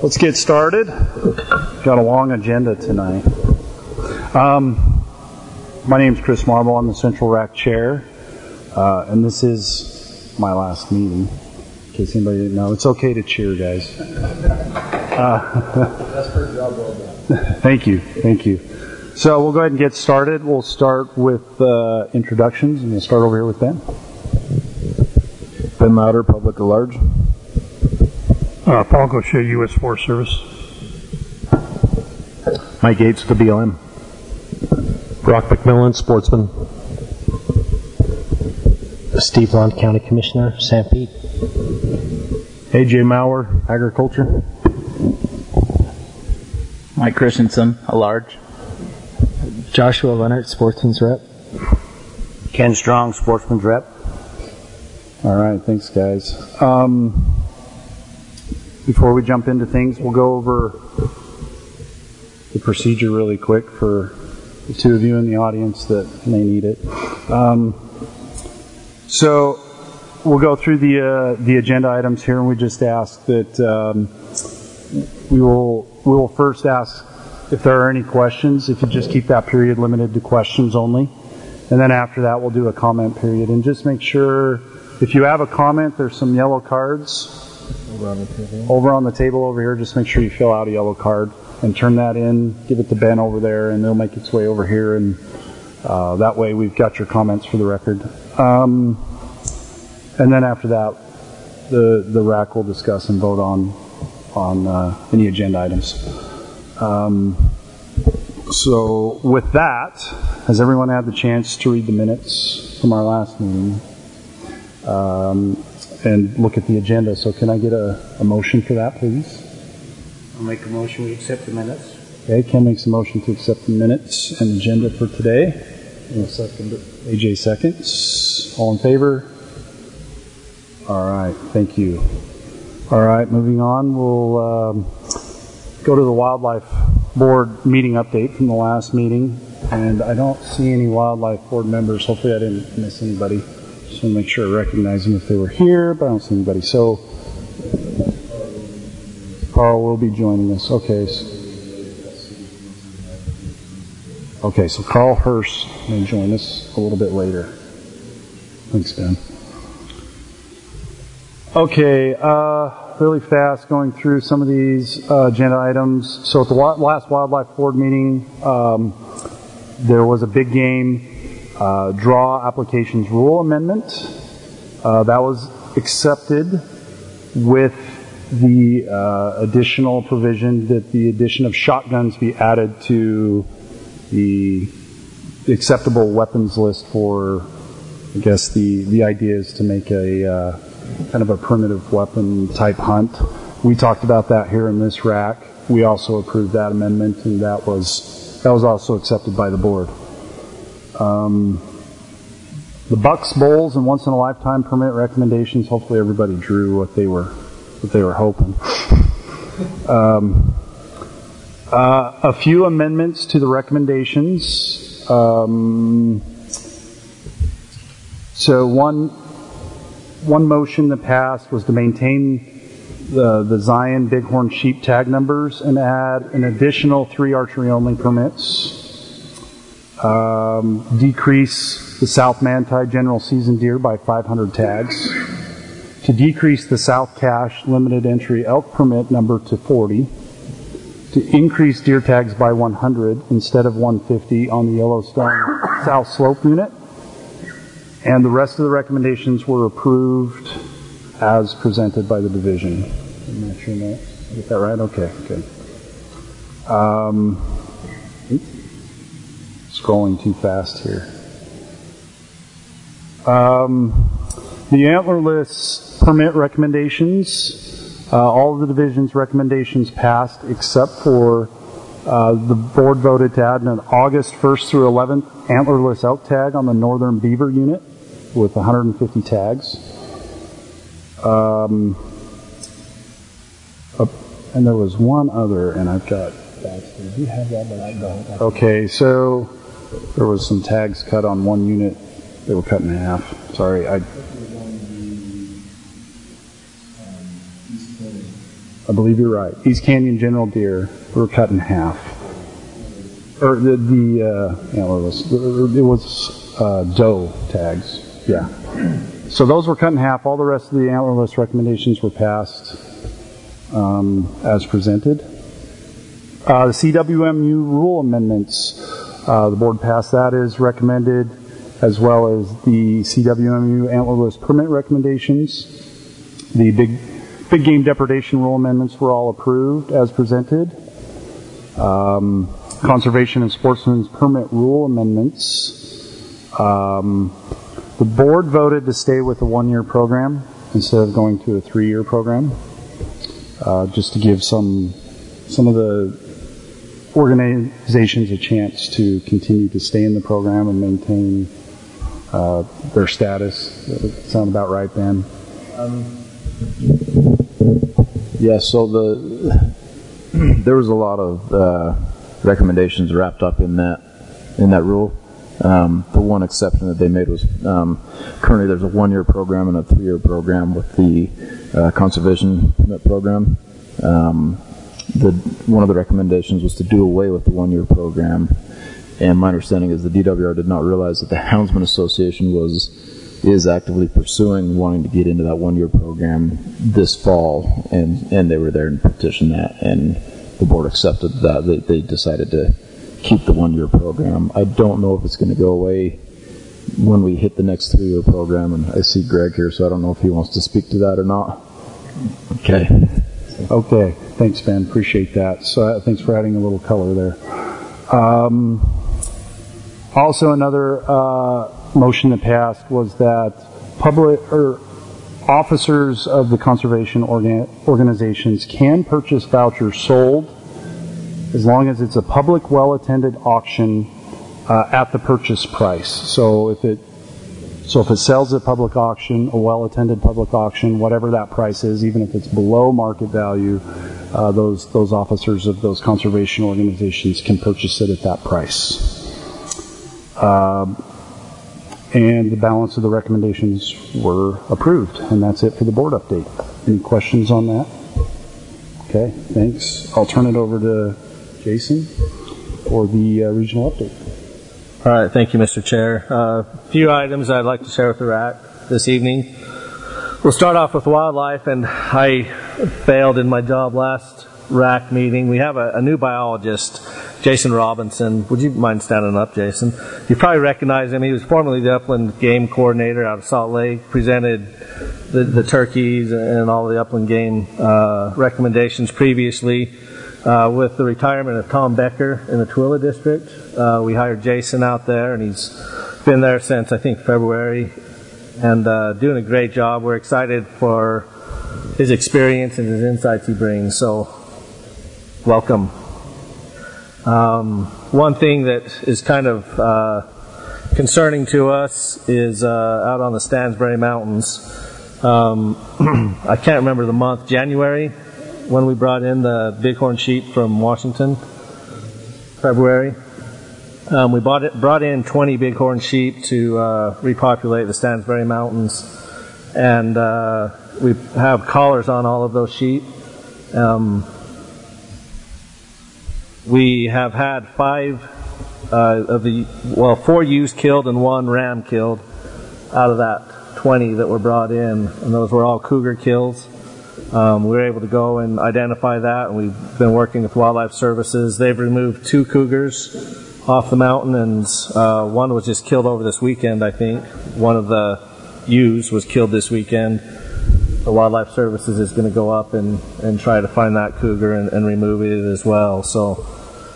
Let's get started. Got a long agenda tonight. My name's Chris Marble. I'm the Central RAC Chair, and this is my last meeting. In case anybody didn't know, it's okay to cheer, guys. That's for a job well done. Thank you. So we'll go ahead and get started. We'll start with introductions, and we'll start over here with Ben. Ben Louder, Public at Large. Paul Gaucher, U.S. Forest Service. Mike Gates, the BLM. Brock McMillan, Sportsman. Steve Lund, County Commissioner, St. Pete. AJ Maurer, Agriculture. Mike Christensen, a large. Joshua Leonard, Sportsman's Rep. Ken Strong, Sportsman's Rep. All right, thanks, guys. Before we jump into things, we'll go over the procedure really quick for the two of you in the audience that may need it. So we'll go through the agenda items here, and we just ask that we will first ask if there are any questions. If you just keep that period limited to questions only, and then after that we'll do a comment period. And just make sure if you have a comment, there's some yellow cards over on the table over here. Just make sure you fill out a yellow card and turn that in. Give it to Ben over there, and it'll make its way over here. And that way, we've got your comments for the record. And then after that, the RAC will discuss and vote on any agenda items. So with that, has everyone had the chance to read the minutes from our last meeting? And look at the agenda. So can I get a motion for that, please? I'll make a motion we accept the minutes. Okay, Ken makes a motion to accept the minutes and agenda for today. And second, AJ seconds. All in favor? All right, thank you. All right, moving on, we'll go to the Wildlife Board meeting update from the last meeting. And I don't see any Wildlife Board members. Hopefully I didn't miss anybody. Just want to make sure I recognize them if they were here, but I don't see anybody. So Carl will be joining us. Okay, so Carl Hurst may join us a little bit later. Thanks, Ben. Okay, really fast going through some of these agenda items. So at the last Wildlife Board meeting, there was a big game draw applications rule amendment. That was accepted with the additional provision that the addition of shotguns be added to the acceptable weapons list for, I guess the idea is to make a kind of a primitive weapon type hunt. We talked about that here in this RAC. We also approved that amendment, and that was also accepted by the board. The Bucks, Bowls, and once in a lifetime permit recommendations. Hopefully, everybody drew what they were hoping. A few amendments to the recommendations. So one motion that passed was to maintain the Zion Bighorn sheep tag numbers and add an additional 3 archery-only permits. Decrease the South Manti general season deer by 500 tags. To decrease the South Cache limited entry elk permit number to 40. To increase deer tags by 100 instead of 150 on the Yellowstone South Slope unit. And the rest of the recommendations were approved as presented by the division. I'm not sure that. Get that right? Okay, good. Scrolling too fast here. The antlerless permit recommendations, all of the division's recommendations passed except for the board voted to add an August 1st through 11th antlerless elk tag on the northern beaver unit with 150 tags. And there was one other, and I've got that. Do you have that? But I don't. Okay, so there was some tags cut on one unit. They were cut in half. Sorry, I believe you're right. East Canyon general deer were cut in half. Or the antlerless. It was doe tags. Yeah. So those were cut in half. All the rest of the antlerless recommendations were passed as presented. The CWMU rule amendments, the board passed that as recommended, as well as the CWMU antlerless permit recommendations. The big game depredation rule amendments were all approved as presented. Conservation and sportsman's permit rule amendments. The board voted to stay with the 1-year program instead of going to a 3-year program, just to give some of the organizations a chance to continue to stay in the program and maintain their status. That would sound about right, Ben. Yeah, so there was a lot of recommendations wrapped up in that rule. The one exception that they made was currently there's a 1-year program and a 3-year program with the conservation permit program. One of the recommendations was to do away with the 1-year program, and my understanding is the DWR did not realize that the Houndsman Association is actively pursuing wanting to get into that 1-year program this fall, and they were there and petitioned that, and the board accepted that. They decided to keep the 1-year program. I don't know if it's going to go away when we hit the next 3-year program, and I see Greg here, so I don't know if he wants to speak to that or not. Okay. Okay. Thanks, Ben. Appreciate that. So thanks for adding a little color there. Also, another motion that passed was that officers of the conservation organizations can purchase vouchers sold as long as it's a public, well-attended auction at the purchase price. So if it sells at public auction, a well-attended public auction, whatever that price is, even if it's below market value, those officers of those conservation organizations can purchase it at that price. And the balance of the recommendations were approved, and that's it for the board update. Any questions on that? Okay, thanks. I'll turn it over to Jason for the regional update. All right, thank you, Mr. Chair. A few items I'd like to share with the RAC this evening. We'll start off with wildlife, and I failed in my job last RAC meeting. We have a new biologist, Jason Robinson. Would you mind standing up, Jason? You probably recognize him. He was formerly the upland game coordinator out of Salt Lake, presented the turkeys and all the upland game recommendations previously. With the retirement of Tom Becker in the Tooele district, we hired Jason out there, and he's been there since, I think, February, and doing a great job. We're excited for his experience and his insights he brings, so welcome. One thing that is kind of concerning to us is out on the Stansbury Mountains. I can't remember the month, January, when we brought in the bighorn sheep from Washington. February. We brought in 20 bighorn sheep to repopulate the Stansbury Mountains, and we have collars on all of those sheep. We have had 4 ewes killed and 1 ram killed out of that 20 that were brought in, and those were all cougar kills. We were able to go and identify that, and we've been working with Wildlife Services. They've removed 2 cougars off the mountain, and one was just killed over this weekend, I think. One of the ewes was killed this weekend. The Wildlife Services is going to go up and try to find that cougar and remove it as well. So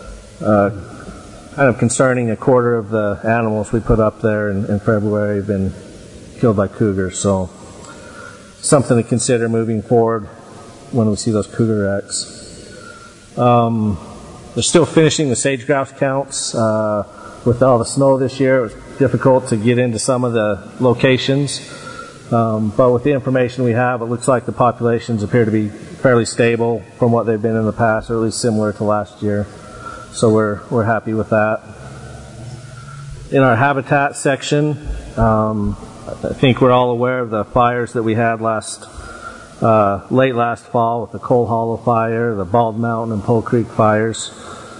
kind of concerning, a quarter of the animals we put up there in February have been killed by cougars. So something to consider moving forward when we see those cougar wrecks. They're still finishing the sage grouse counts. With all the snow this year, it was difficult to get into some of the locations. But with the information we have, it looks like the populations appear to be fairly stable from what they've been in the past, or at least similar to last year. So we're happy with that. In our habitat section, I think we're all aware of the fires that we had last late last fall with the Coal Hollow Fire, the Bald Mountain and Pole Creek fires.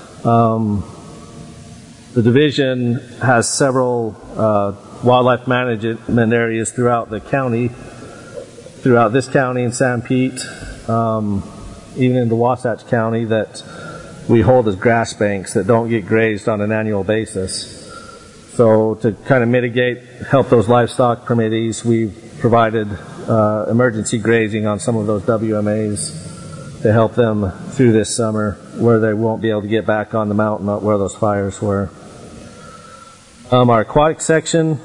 The division has several wildlife management areas throughout the county, throughout this county and Sanpete, even into Wasatch County, that we hold as grass banks that don't get grazed on an annual basis. So to kind of mitigate, help those livestock permittees, we've provided emergency grazing on some of those WMAs to help them through this summer, where they won't be able to get back on the mountain where those fires were. Our aquatic section,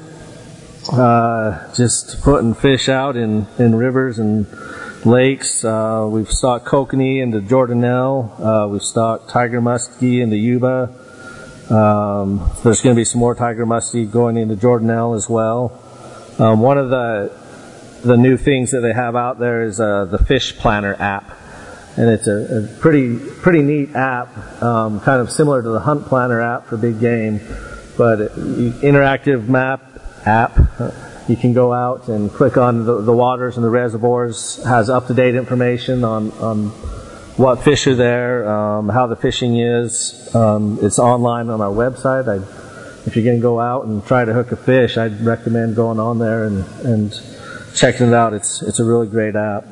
just putting fish out in rivers and lakes. We've stocked kokanee into Jordanelle. We've stocked tiger muskie into Yuba. There's going to be some more tiger muskie going into Jordanelle as well. One of the new things that they have out there is the Fish Planner app, and it's a pretty neat app, kind of similar to the Hunt Planner app for big game, but interactive map app. You can go out and click on the waters and the reservoirs. Has up-to-date information on what fish are there, how the fishing is. It's online on our website. If you're going to go out and try to hook a fish, I'd recommend going on there and checking it out. It's a really great app.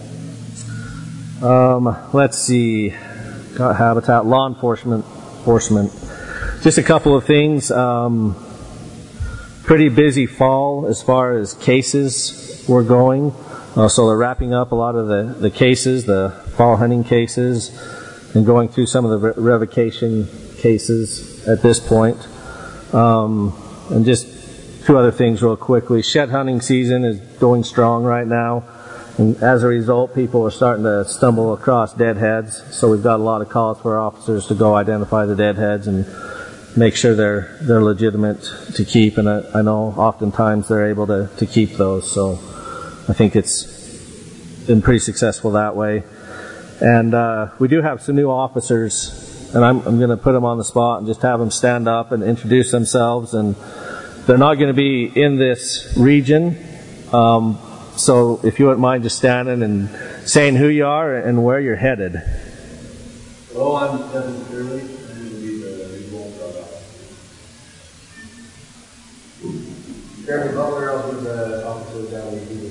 Let's see. Got habitat, law enforcement. Just a couple of things. Pretty busy fall as far as cases were going. So they're wrapping up a lot of the cases, the fall hunting cases, and going through some of the revocation cases at this point. And just two other things real quickly. Shed hunting season is going strong right now. And as a result, people are starting to stumble across deadheads. So we've got a lot of calls for our officers to go identify the deadheads and make sure they're legitimate to keep. And I know oftentimes they're able to keep those. So I think it's been pretty successful that way. And we do have some new officers, and I'm going to put them on the spot and just have them stand up and introduce themselves. And they're not going to be in this region. So if you wouldn't mind just standing and saying who you are and where you're headed. Hello, I'm Devin Curley. I'm going to be the Wolf Dog officer. Chairman Butler, I'll be the officer down in the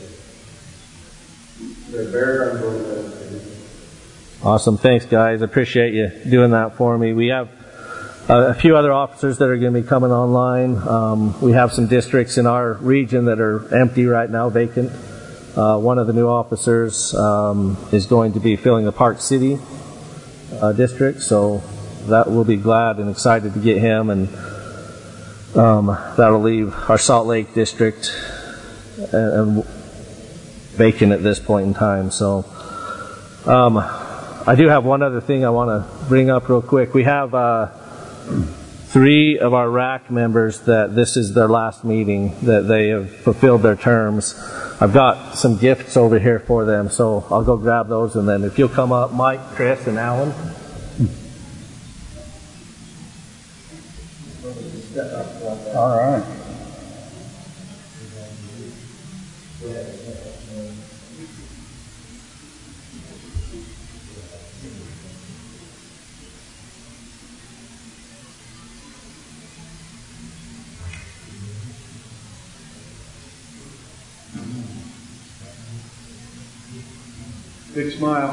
The Bear, I'm going to Awesome. Thanks, guys. I appreciate you doing that for me. We have a few other officers that are going to be coming online. We have some districts in our region that are empty right now, vacant. One of the new officers is going to be filling the Park City district, so that we'll be glad and excited to get him, and that'll leave our Salt Lake district vacant at this point in time. So I do have one other thing I want to bring up real quick. We have 3 of our RAC members that this is their last meeting, that they have fulfilled their terms. I've got some gifts over here for them, so I'll go grab those, and then if you'll come up, Mike, Chris, and Alan. All right. Big smile.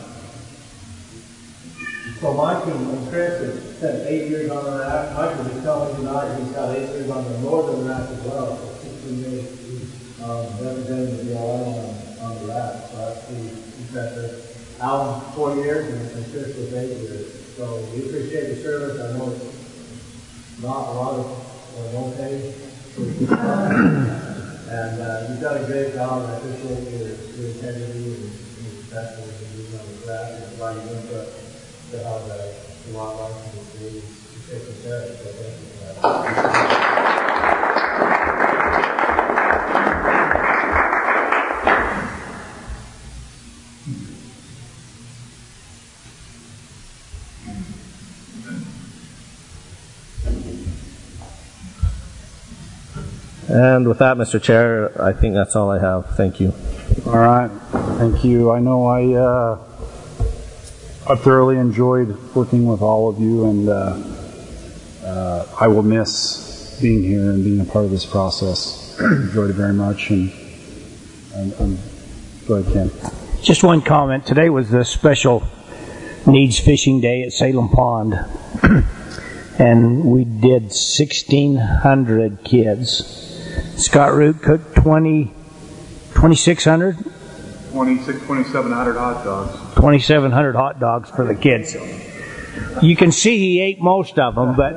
So Mike and Chris have spent 8 years on the raft. Mike will be telling tonight he's got 8 years on the northern raft as well. So 16 years representing the BLM on the raft. So that's pretty impressive. Alan, 4 years, and Chris was 8 years. So we appreciate your service. I know it's not a lot of no pay. And you've done a great job, and I appreciate your integrity and professionals and doing on the craft and providing input to how the wildlife and the state is taken care of. So thank you for that. And with that, Mr. Chair, I think that's all I have. Thank you. All right. Thank you. I know I thoroughly enjoyed working with all of you, and I will miss being here and being a part of this process. Enjoyed it very much, and go ahead, Ken. Just one comment. Today was the special needs fishing day at Salem Pond, and we did 1,600 kids. Scott Root cooked 2,600? 2,700 hot dogs. 2,700 hot dogs for the kids. You can see he ate most of them, but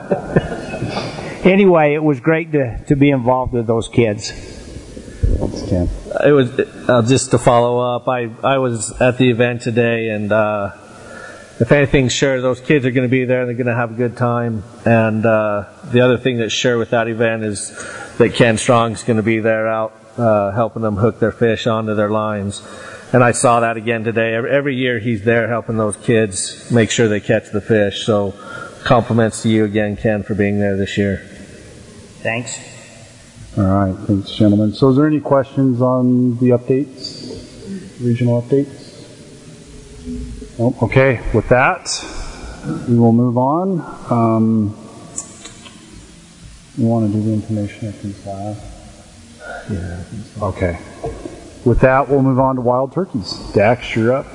anyway, it was great to be involved with those kids. Thanks, Ken. It was just to follow up. I was at the event today, and if anything's sure, those kids are going to be there and they're going to have a good time. And the other thing that's sure with that event is that Ken Strong's going to be there out helping them hook their fish onto their lines. And I saw that again today. Every year he's there helping those kids make sure they catch the fish. So compliments to you again, Ken, for being there this year. Thanks. All right, thanks, gentlemen. So is there any questions on the updates, regional updates? Oh, okay, with that, we will move on. You want to do the information at these last? Yeah. Okay. With that, we'll move on to wild turkeys. Dax, you're up.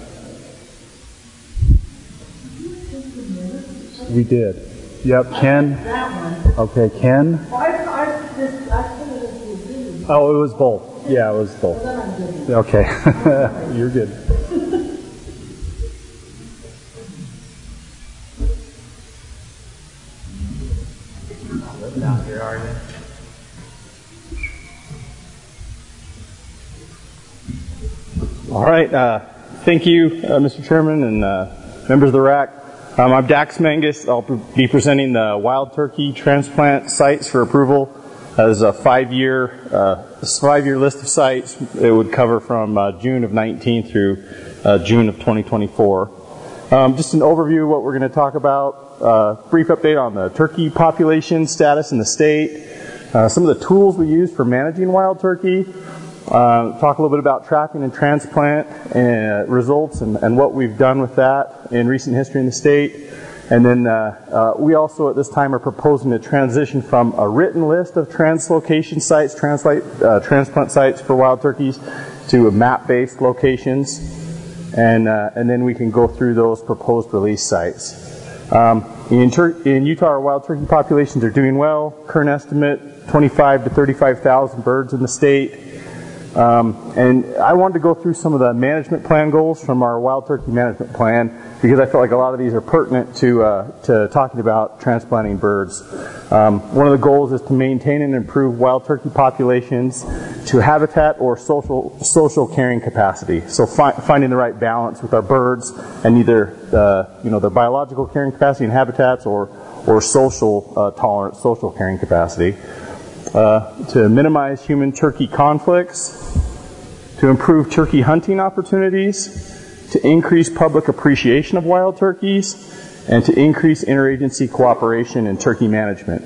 We did. Yep, Ken. Okay, Ken. Oh, it was both. Yeah, it was both. Okay. You're good. Not here, are you? All right. Thank you, Mr. Chairman and members of the RAC. I'm Dax Mangus. I'll be presenting the wild turkey transplant sites for approval. There's a 5-year list of sites. It would cover from June of 19 through June of 2024. Just an overview of what we're going to talk about. Brief update on the turkey population status in the state. Some of the tools we use for managing wild turkey. Talk a little bit about trapping and transplant results and what we've done with that in recent history in the state. And then we also at this time are proposing to transition from a written list of translocation sites, transplant sites for wild turkeys, to map-based locations. And then we can go through those proposed release sites. In Utah, our wild turkey populations are doing well. Current estimate, 25 to 35,000 birds in the state. And I wanted to go through some of the management plan goals from our wild turkey management plan because I feel like a lot of these are pertinent to talking about transplanting birds. One of the goals is to maintain and improve wild turkey populations to habitat or social carrying capacity. So finding the right balance with our birds and either their biological carrying capacity and habitats or social tolerance, social carrying capacity. To minimize human-turkey conflicts, to improve turkey hunting opportunities, to increase public appreciation of wild turkeys, and to increase interagency cooperation in turkey management.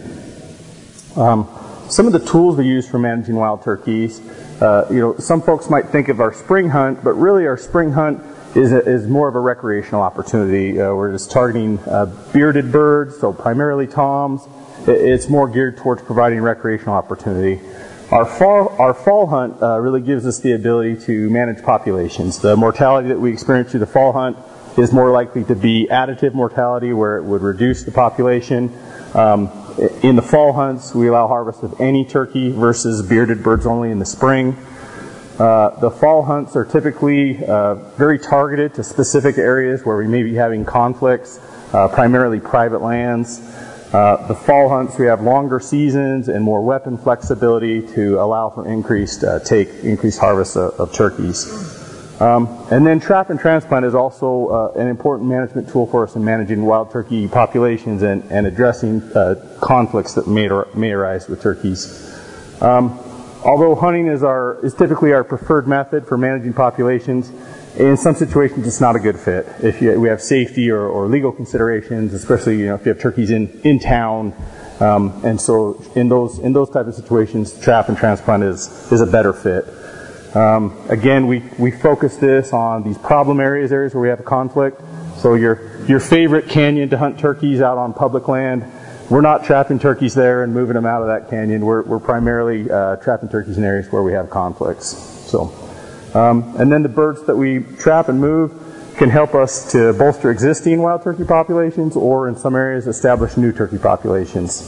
Some of the tools we use for managing wild turkeys, some folks might think of our spring hunt, but really our spring hunt is more of a recreational opportunity. We're just targeting bearded birds, so primarily toms. It's more geared towards providing recreational opportunity. Our fall hunt really gives us the ability to manage populations. The mortality that we experience through the fall hunt is more likely to be additive mortality, where it would reduce the population. In the fall hunts, we allow harvest of any turkey versus bearded birds only in the spring. The fall hunts are typically very targeted to specific areas where we may be having conflicts, primarily private lands. The fall hunts, we have longer seasons and more weapon flexibility to allow for increased harvest of turkeys. And then trap and transplant is also an important management tool for us in managing wild turkey populations and addressing conflicts that may arise with turkeys. Although hunting is typically our preferred method for managing populations, in some situations it's not a good fit. If we have safety or legal considerations, especially if you have turkeys in town, and so in those type of situations, trap and transplant is a better fit. Again, we focus this on these problem areas where we have a conflict. So your favorite canyon to hunt turkeys out on public land, we're not trapping turkeys there and moving them out of that canyon. We're primarily trapping turkeys in areas where we have conflicts. So, and then the birds that we trap and move can help us to bolster existing wild turkey populations, or in some areas establish new turkey populations.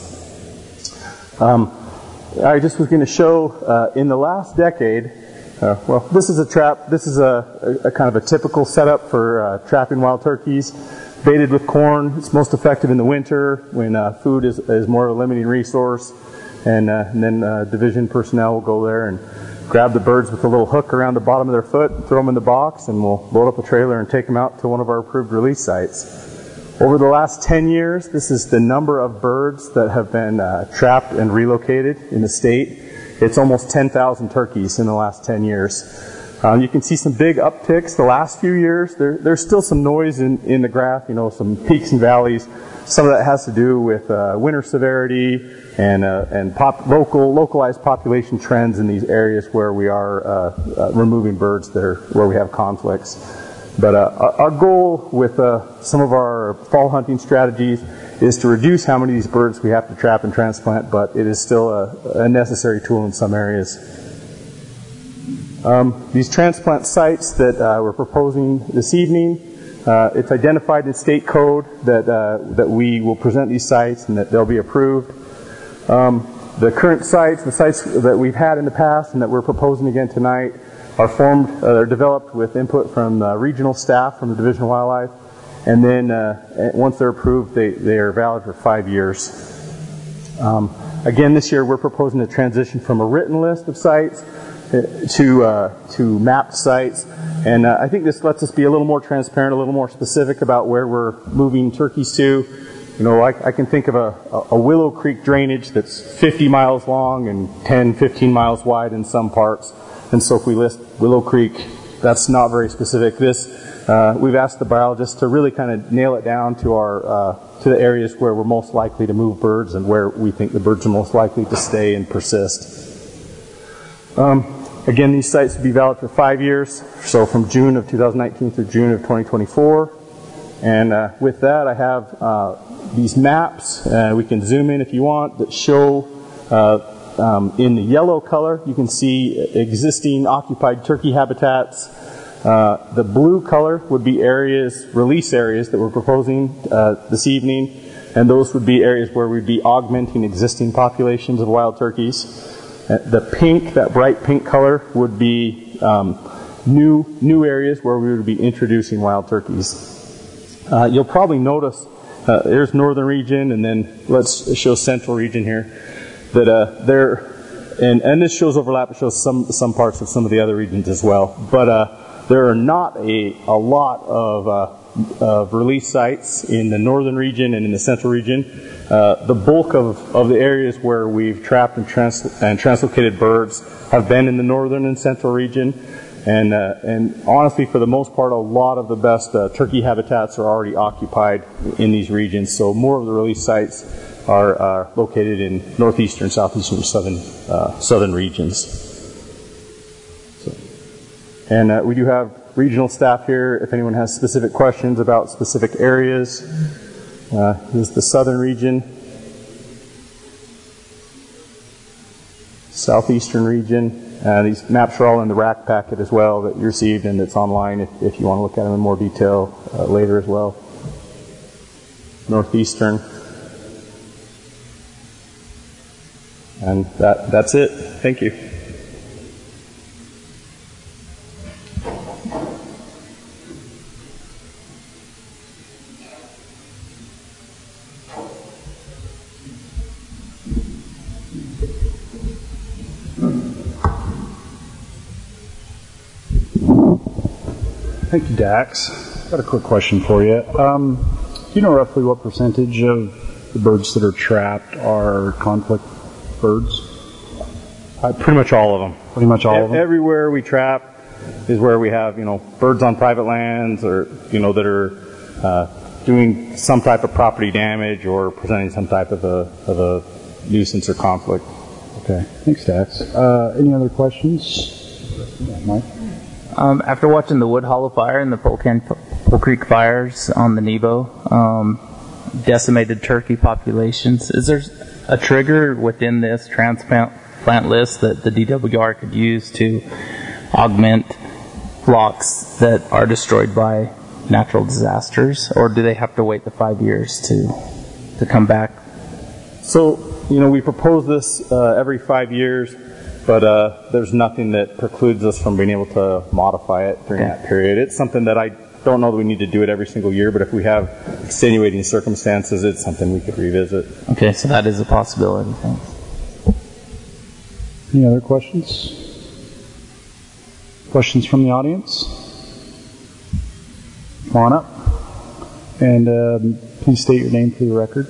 I just was going to show in the last decade. Well, this is a trap. This is a kind of a typical setup for trapping wild turkeys. Baited with corn. It's most effective in the winter when food is more of a limiting resource. And then division personnel will go there and grab the birds with a little hook around the bottom of their foot, throw them in the box, and we'll load up a trailer and take them out to one of our approved release sites. Over the last 10 years, this is the number of birds that have been trapped and relocated in the state. It's almost 10,000 turkeys in the last 10 years. You can see some big upticks the last few years. There's still some noise in the graph, some peaks and valleys. Some of that has to do with winter severity and localized population trends in these areas where we are removing birds where we have conflicts. But our goal with some of our fall hunting strategies is to reduce how many of these birds we have to trap and transplant, but it is still a necessary tool in some areas. These transplant sites that we're proposing this evening, it's identified in state code that we will present these sites and that they'll be approved. The current sites, the sites that we've had in the past and that we're proposing again tonight, are developed with input from regional staff from the Division of Wildlife, and then once they're approved, they are valid for 5 years. Again, this year we're proposing to transition from a written list of sites to mapped sites, and I think this lets us be a little more transparent, a little more specific about where we're moving turkeys to. I can think of a Willow Creek drainage that's 50 miles long and 10, 15 miles wide in some parts. And so if we list Willow Creek, that's not very specific. We've asked the biologists to really kind of nail it down to the areas where we're most likely to move birds and where we think the birds are most likely to stay and persist. Again, these sites will be valid for 5 years, so from June of 2019 through June of 2024. And with that, I have these maps. We can zoom in if you want, that show in the yellow color, you can see existing occupied turkey habitats. The blue color would be release areas that we're proposing this evening, and those would be areas where we'd be augmenting existing populations of wild turkeys. The pink, that bright pink color, would be new areas where we would be introducing wild turkeys. You'll probably notice there's northern region, and then let's show central region here. That and this shows overlap. It shows some parts of some of the other regions as well. But there are not a lot of release sites in the northern region and in the central region. The bulk of the areas where we've trapped and translocated birds have been in the northern and central region. And honestly, for the most part, a lot of the best turkey habitats are already occupied in these regions. So more of the release sites are located in northeastern, southeastern, southern regions. So, and we do have regional staff here if anyone has specific questions about specific areas. This is the southern region, southeastern region. These maps are all in the RAC packet as well that you received, and it's online if you want to look at them in more detail later as well. Northeastern. And that's it. Thank you. Thank you, Dax. Got a quick question for you. Do you know roughly what percentage of the birds that are trapped are conflict birds? Pretty much all of them. Pretty much all of them? Everywhere we trap is where we have, birds on private lands or, that are doing some type of property damage or presenting some type of a nuisance or conflict. Okay. Thanks, Dax. Any other questions? Mike? After watching the Wood Hollow fire and the Pole Creek fires on the Nebo, decimated turkey populations, is there a trigger within this transplant list that the DWR could use to augment flocks that are destroyed by natural disasters, or do they have to wait the 5 years to come back? So, we propose this every 5 years, but there's nothing that precludes us from being able to modify it during that period. It's something that I don't know that we need to do it every single year, but if we have extenuating circumstances, it's something we could revisit. Okay, so that is a possibility. Thanks. Any other questions? Questions from the audience? Come on up. And please state your name for the record.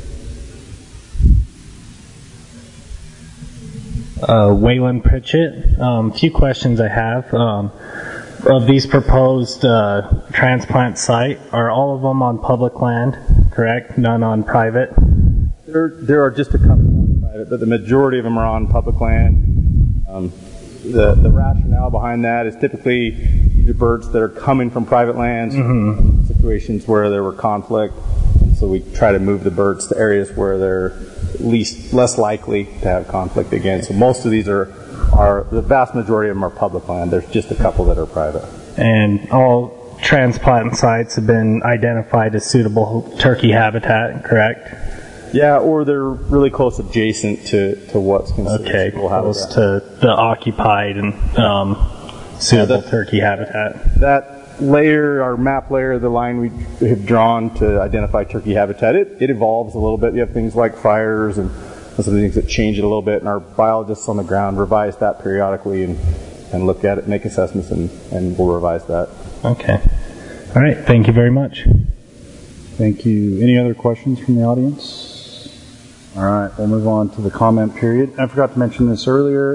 Waylon Pritchett. A few questions I have. Of these proposed transplant site, are all of them on public land, correct? None on private? There are just a couple on private, but the majority of them are on public land. The rationale behind that is typically the birds that are coming from private lands, situations where there were conflict, so we try to move the birds to areas where they're less likely to have conflict again. So most of these are the vast majority of them are public land. There's just a couple that are private. And all transplant sites have been identified as suitable turkey habitat, correct? Yeah, or they're really close adjacent to what's considered suitable close habitat. to the occupied and suitable turkey habitat. That layer, our map layer, the line we have drawn to identify turkey habitat, it evolves a little bit. You have things like fires and some things that change it a little bit, and our biologists on the ground revise that periodically and look at it, make assessments, and we'll revise that. Okay. All right. Thank you very much. Thank you. Any other questions from the audience? All right, we'll move on to the comment period. I forgot to mention this earlier.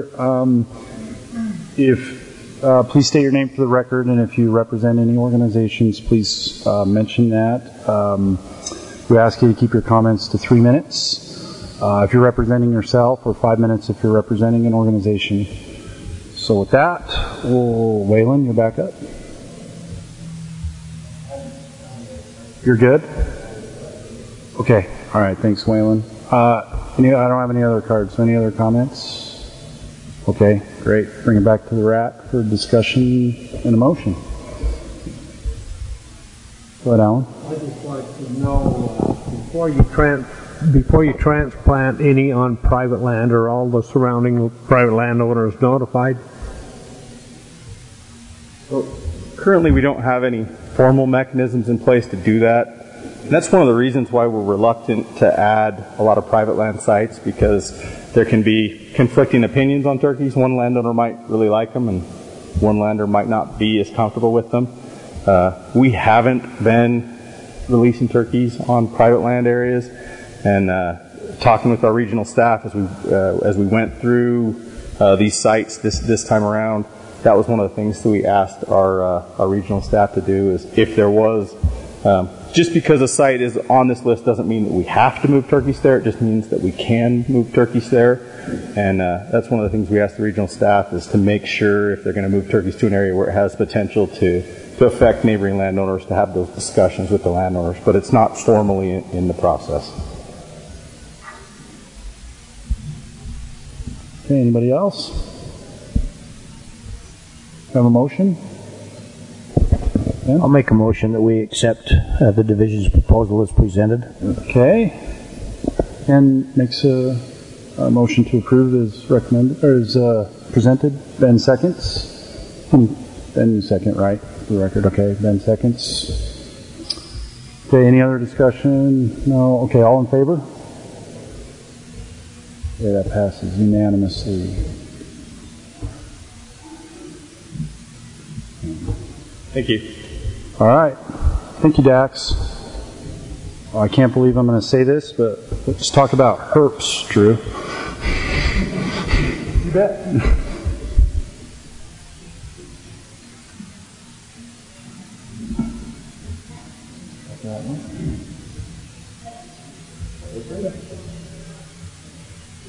Please state your name for the record, and if you represent any organizations, please mention that. We ask you to keep your comments to 3 minutes. If you're representing yourself, or 5 minutes if you're representing an organization. So with that, Waylon, you're back up. You're good? Okay. All right. Thanks, Waylon. I don't have any other cards. So any other comments? Okay. Great. Bring it back to the rack for discussion and a motion. Go ahead, Alan. I'd just like to know, before you transplant any on private land, are all the surrounding private landowners notified? So currently we don't have any formal mechanisms in place to do that. And that's one of the reasons why we're reluctant to add a lot of private land sites, because there can be conflicting opinions on turkeys. One landowner might really like them, and one landowner might not be as comfortable with them. We haven't been releasing turkeys on private land areas, and talking with our regional staff as we went through these sites this time around, that was one of the things that we asked our regional staff to do, is if there was, just because a site is on this list doesn't mean that we have to move turkeys there. It just means that we can move turkeys there. And that's one of the things we asked the regional staff, is to make sure if they're going to move turkeys to an area where it has potential to affect neighboring landowners, to have those discussions with the landowners. But it's not formally in the process. Okay, anybody else? Have a motion? I'll make a motion that we accept the division's proposal as presented. Okay. Ken makes a motion to approve as recommended, or as presented. Ben seconds. Ben second, right? For the record. Okay, Ben seconds. Okay, any other discussion? No? Okay, all in favor? Okay, that passes unanimously. Thank you. All right. Thank you, Dax. Oh, I can't believe I'm going to say this, but let's talk about herps, Drew. You bet.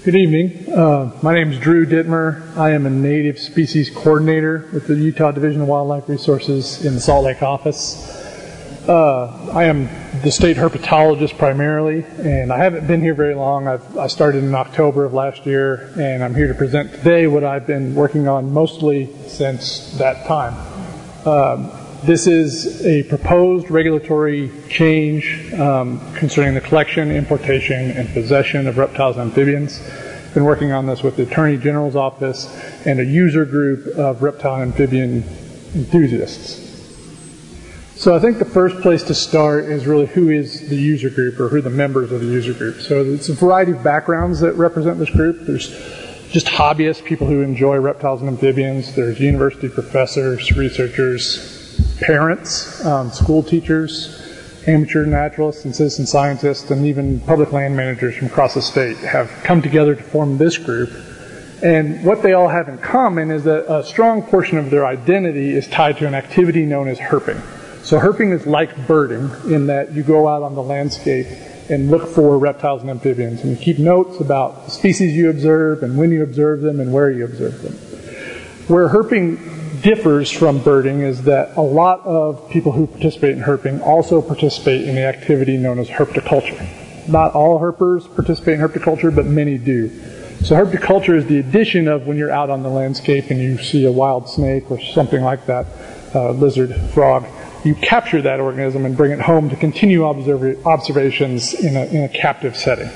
Good evening. My name is Drew Dittmer. I am a native species coordinator with the Utah Division of Wildlife Resources in the Salt Lake office. I am the state herpetologist primarily, and I haven't been here very long. I started in October of last year, and I'm here to present today what I've been working on mostly since that time. This is a proposed regulatory change concerning the collection, importation, and possession of reptiles and amphibians. I've been working on this with the Attorney General's office and a user group of reptile and amphibian enthusiasts. So I think the first place to start is really who is the user group or who are the members of the user group. So it's a variety of backgrounds that represent this group. There's just hobbyists, people who enjoy reptiles and amphibians. There's university professors, researchers, parents, school teachers, amateur naturalists and citizen scientists, and even public land managers from across the state have come together to form this group. And what they all have in common is that a strong portion of their identity is tied to an activity known as herping. So herping is like birding in that you go out on the landscape and look for reptiles and amphibians, and you keep notes about the species you observe and when you observe them and where you observe them. Where herping differs from birding is that a lot of people who participate in herping also participate in the activity known as herpetoculture. Not all herpers participate in herpetoculture, but many do. So herpetoculture is the addition of when you're out on the landscape and you see a wild snake or something like that, lizard, frog. You capture that organism and bring it home to continue observations in a captive setting.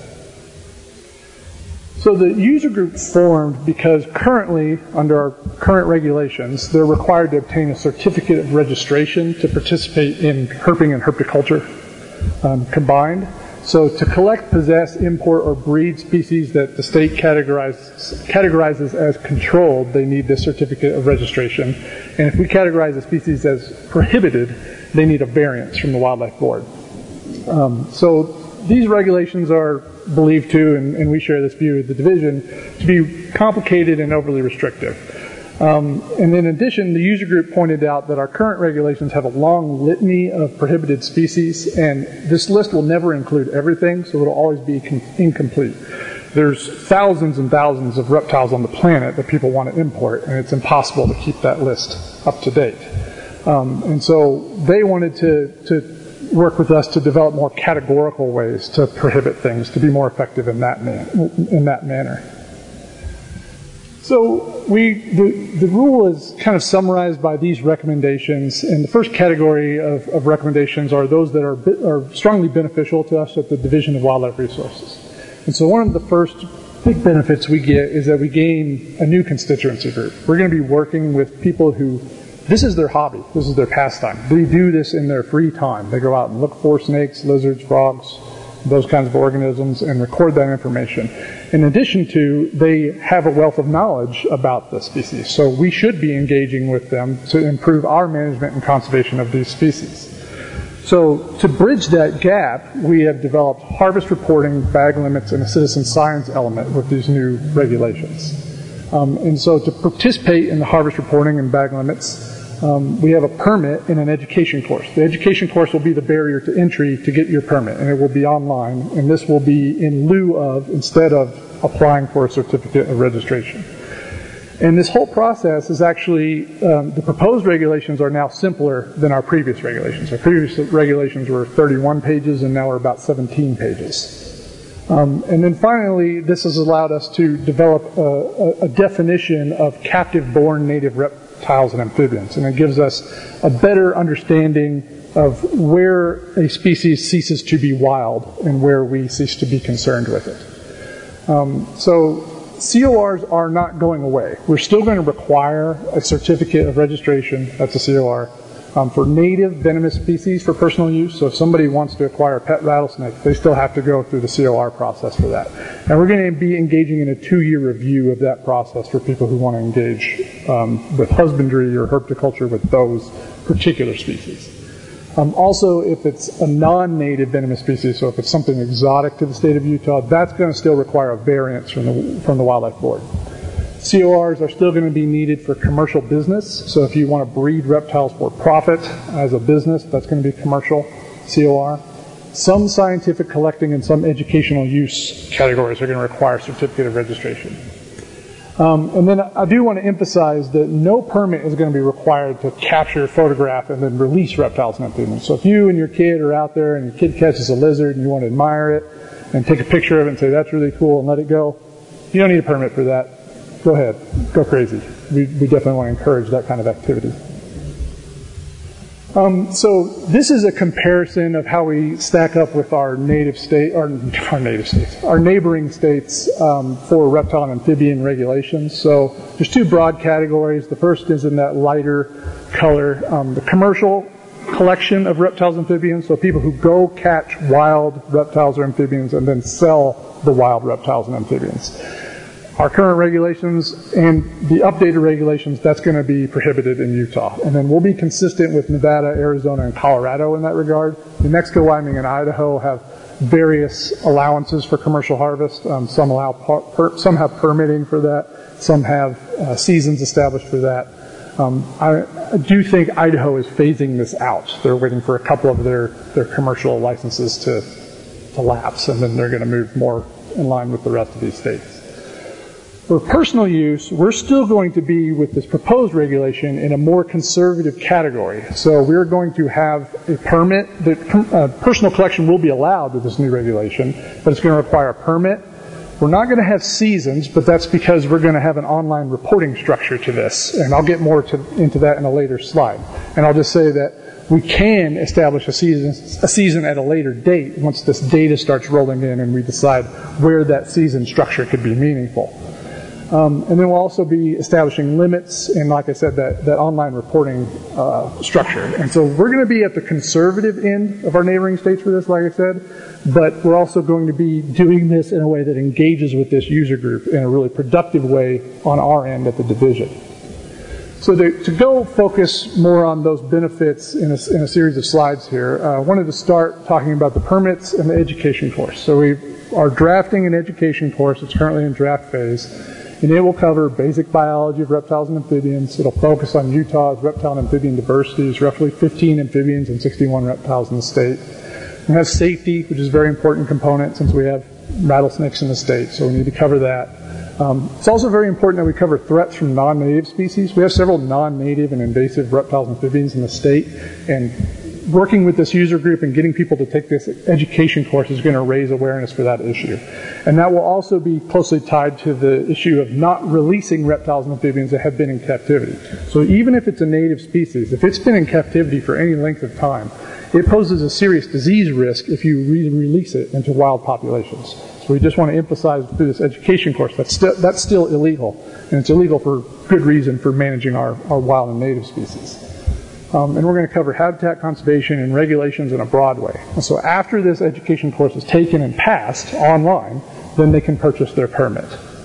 So the user group formed because currently, under our current regulations, they're required to obtain a certificate of registration to participate in herping and herpetoculture combined. So to collect, possess, import, or breed species that the state categorizes as controlled, they need this certificate of registration. And if we categorize a species as prohibited, they need a variance from the Wildlife Board. So these regulations are believed to, and we share this view with the division, to be complicated and overly restrictive. And in addition, the user group pointed out that our current regulations have a long litany of prohibited species, and this list will never include everything, so it'll always be incomplete. There's thousands and thousands of reptiles on the planet that people want to import, and it's impossible to keep that list up to date. And so they wanted to work with us to develop more categorical ways to prohibit things, to be more effective in that manner. So the rule is kind of summarized by these recommendations, and the first category of recommendations are those that are strongly beneficial to us at the Division of Wildlife Resources. And so one of the first big benefits we get is that we gain a new constituency group. We're going to be working with people who, this is their hobby, this is their pastime. They do this in their free time. They go out and look for snakes, lizards, frogs, those kinds of organisms, and record that information. In addition to, they have a wealth of knowledge about the species, so we should be engaging with them to improve our management and conservation of these species. So to bridge that gap, we have developed harvest reporting, bag limits, and a citizen science element with these new regulations. And so to participate in the harvest reporting and bag limits, we have a permit and an education course. The education course will be the barrier to entry to get your permit, and it will be online, and this will be in lieu of, instead of applying for a certificate of registration. And this whole process is actually, the proposed regulations are now simpler than our previous regulations. Our previous regulations were 31 pages, and now we're about 17 pages. And then finally, this has allowed us to develop a definition of captive-born native reptiles and amphibians, and it gives us a better understanding of where a species ceases to be wild and where we cease to be concerned with it. So CORs are not going away. We're still going to require a certificate of registration, that's a COR, for native venomous species for personal use. So if somebody wants to acquire a pet rattlesnake, they still have to go through the COR process for that. And we're going to be engaging in a 2-year review of that process for people who want to engage with husbandry or herpetoculture with those particular species. Also, if it's a non-native venomous species, so if it's something exotic to the state of Utah, that's going to still require a variance from the Wildlife Board. CORs are still going to be needed for commercial business, so if you want to breed reptiles for profit as a business, that's going to be commercial COR. some scientific collecting and some educational use categories are going to require certificate of registration. And then I do want to emphasize that no permit is going to be required to capture, photograph, and then release reptiles and amphibians. So if you and your kid are out there and your kid catches a lizard and you want to admire it and take a picture of it and say, that's really cool, and let it go, you don't need a permit for that. Go ahead. Go crazy. We definitely want to encourage that kind of activity. So this is a comparison of how we stack up with our neighboring states for reptile and amphibian regulations. So there's two broad categories. The first is in that lighter color, the commercial collection of reptiles and amphibians. So people who go catch wild reptiles or amphibians and then sell the wild reptiles and amphibians. Our current regulations and the updated regulations, that's going to be prohibited in Utah. And then we'll be consistent with Nevada, Arizona, and Colorado in that regard. New Mexico, Wyoming, and Idaho have various allowances for commercial harvest. Some have permitting for that. Some have seasons established for that. I do think Idaho is phasing this out. They're waiting for a couple of their commercial licenses to lapse, and then they're going to move more in line with the rest of these states. For personal use, we're still going to be, with this proposed regulation, in a more conservative category. So we're going to have a permit. Personal collection will be allowed with this new regulation, but it's going to require a permit. We're not going to have seasons, but that's because we're going to have an online reporting structure to this. And I'll get more into that in a later slide. And I'll just say that we can establish a season at a later date once this data starts rolling in and we decide where that season structure could be meaningful. And then we'll also be establishing limits and, like I said, that online reporting structure. And so we're going to be at the conservative end of our neighboring states for this, like I said, but we're also going to be doing this in a way that engages with this user group in a really productive way on our end at the division. So to go focus more on those benefits in a series of slides here, I wanted to start talking about the permits and the education course. So we are drafting an education course. It's currently in draft phase. And it will cover basic biology of reptiles and amphibians. It'll focus on Utah's reptile and amphibian diversity. There's roughly 15 amphibians and 61 reptiles in the state. We have safety, which is a very important component since we have rattlesnakes in the state, so we need to cover that. It's also very important that we cover threats from non-native species. We have several non-native and invasive reptiles and amphibians in the state, and working with this user group and getting people to take this education course is going to raise awareness for that issue. And that will also be closely tied to the issue of not releasing reptiles and amphibians that have been in captivity. So even if it's a native species, if it's been in captivity for any length of time, it poses a serious disease risk if you release it into wild populations. So we just want to emphasize through this education course that's still illegal, and it's illegal for good reason for managing our wild and native species. And we're going to cover habitat conservation and regulations in a broad way. And so after this education course is taken and passed online, then they can purchase their permit.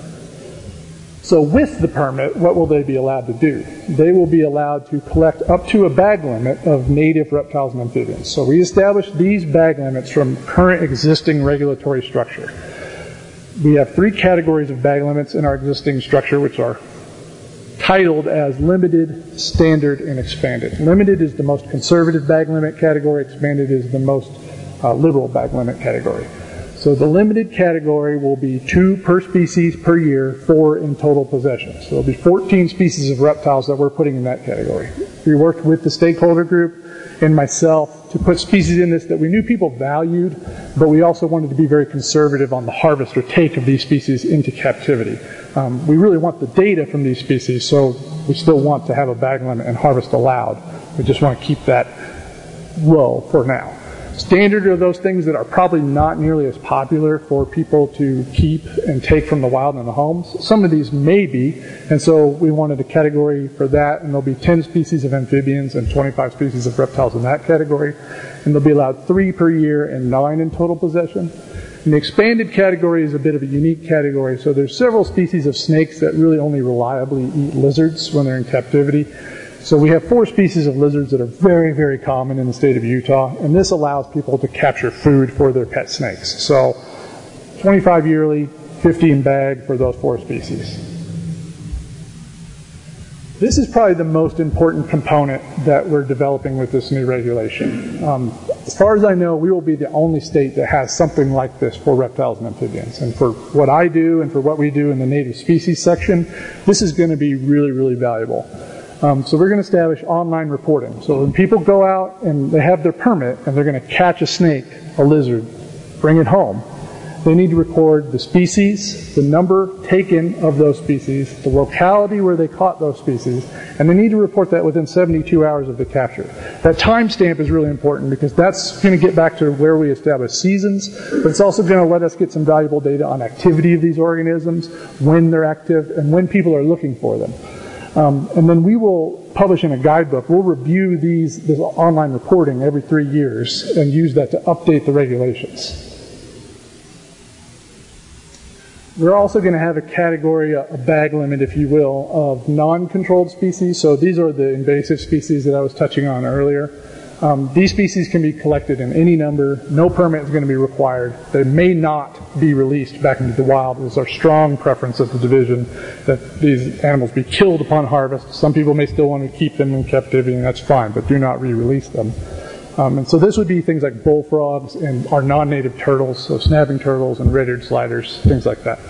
So with the permit, what will they be allowed to do? They will be allowed to collect up to a bag limit of native reptiles and amphibians. So we established these bag limits from current existing regulatory structure. We have 3 categories of bag limits in our existing structure, which are titled as limited, standard, and expanded. Limited is the most conservative bag limit category. Expanded is the most liberal bag limit category. So the limited category will be 2 per species per year, 4 in total possession. So there'll be 14 species of reptiles that we're putting in that category. We worked with the stakeholder group and myself to put species in this that we knew people valued, but we also wanted to be very conservative on the harvest or take of these species into captivity. We really want the data from these species, so we still want to have a bag limit and harvest allowed. We just want to keep that low for now. Standard are those things that are probably not nearly as popular for people to keep and take from the wild in the homes. Some of these may be, and so we wanted a category for that, and there'll be 10 species of amphibians and 25 species of reptiles in that category, and they'll be allowed 3 per year and 9 in total possession. And the expanded category is a bit of a unique category, so there's several species of snakes that really only reliably eat lizards when they're in captivity. So we have 4 species of lizards that are very, very common in the state of Utah, and this allows people to capture food for their pet snakes. So 25 yearly, 50 in bag for those 4 species. This is probably the most important component that we're developing with this new regulation. as far as I know, we will be the only state that has something like this for reptiles and amphibians. And for what I do and for what we do in the native species section, this is going to be really, really valuable. So we're going to establish online reporting. So when people go out and they have their permit and they're going to catch a snake, a lizard, bring it home, they need to record the species, the number taken of those species, the locality where they caught those species, and they need to report that within 72 hours of the capture. That timestamp is really important because that's going to get back to where we establish seasons, but it's also going to let us get some valuable data on activity of these organisms, when they're active, and when people are looking for them. And then we will publish in a guidebook. We'll review this online reporting every 3 years and use that to update the regulations. We're also going to have a category, a bag limit, if you will, of non-controlled species. So these are the invasive species that I was touching on earlier. These species can be collected in any number. No permit is going to be required. They may not be released back into the wild. It's our strong preference at the division that these animals be killed upon harvest. Some people may still want to keep them in captivity, and that's fine, but do not re-release them. And so this would be things like bullfrogs and our non-native turtles, so snapping turtles and red-eared sliders, things like that.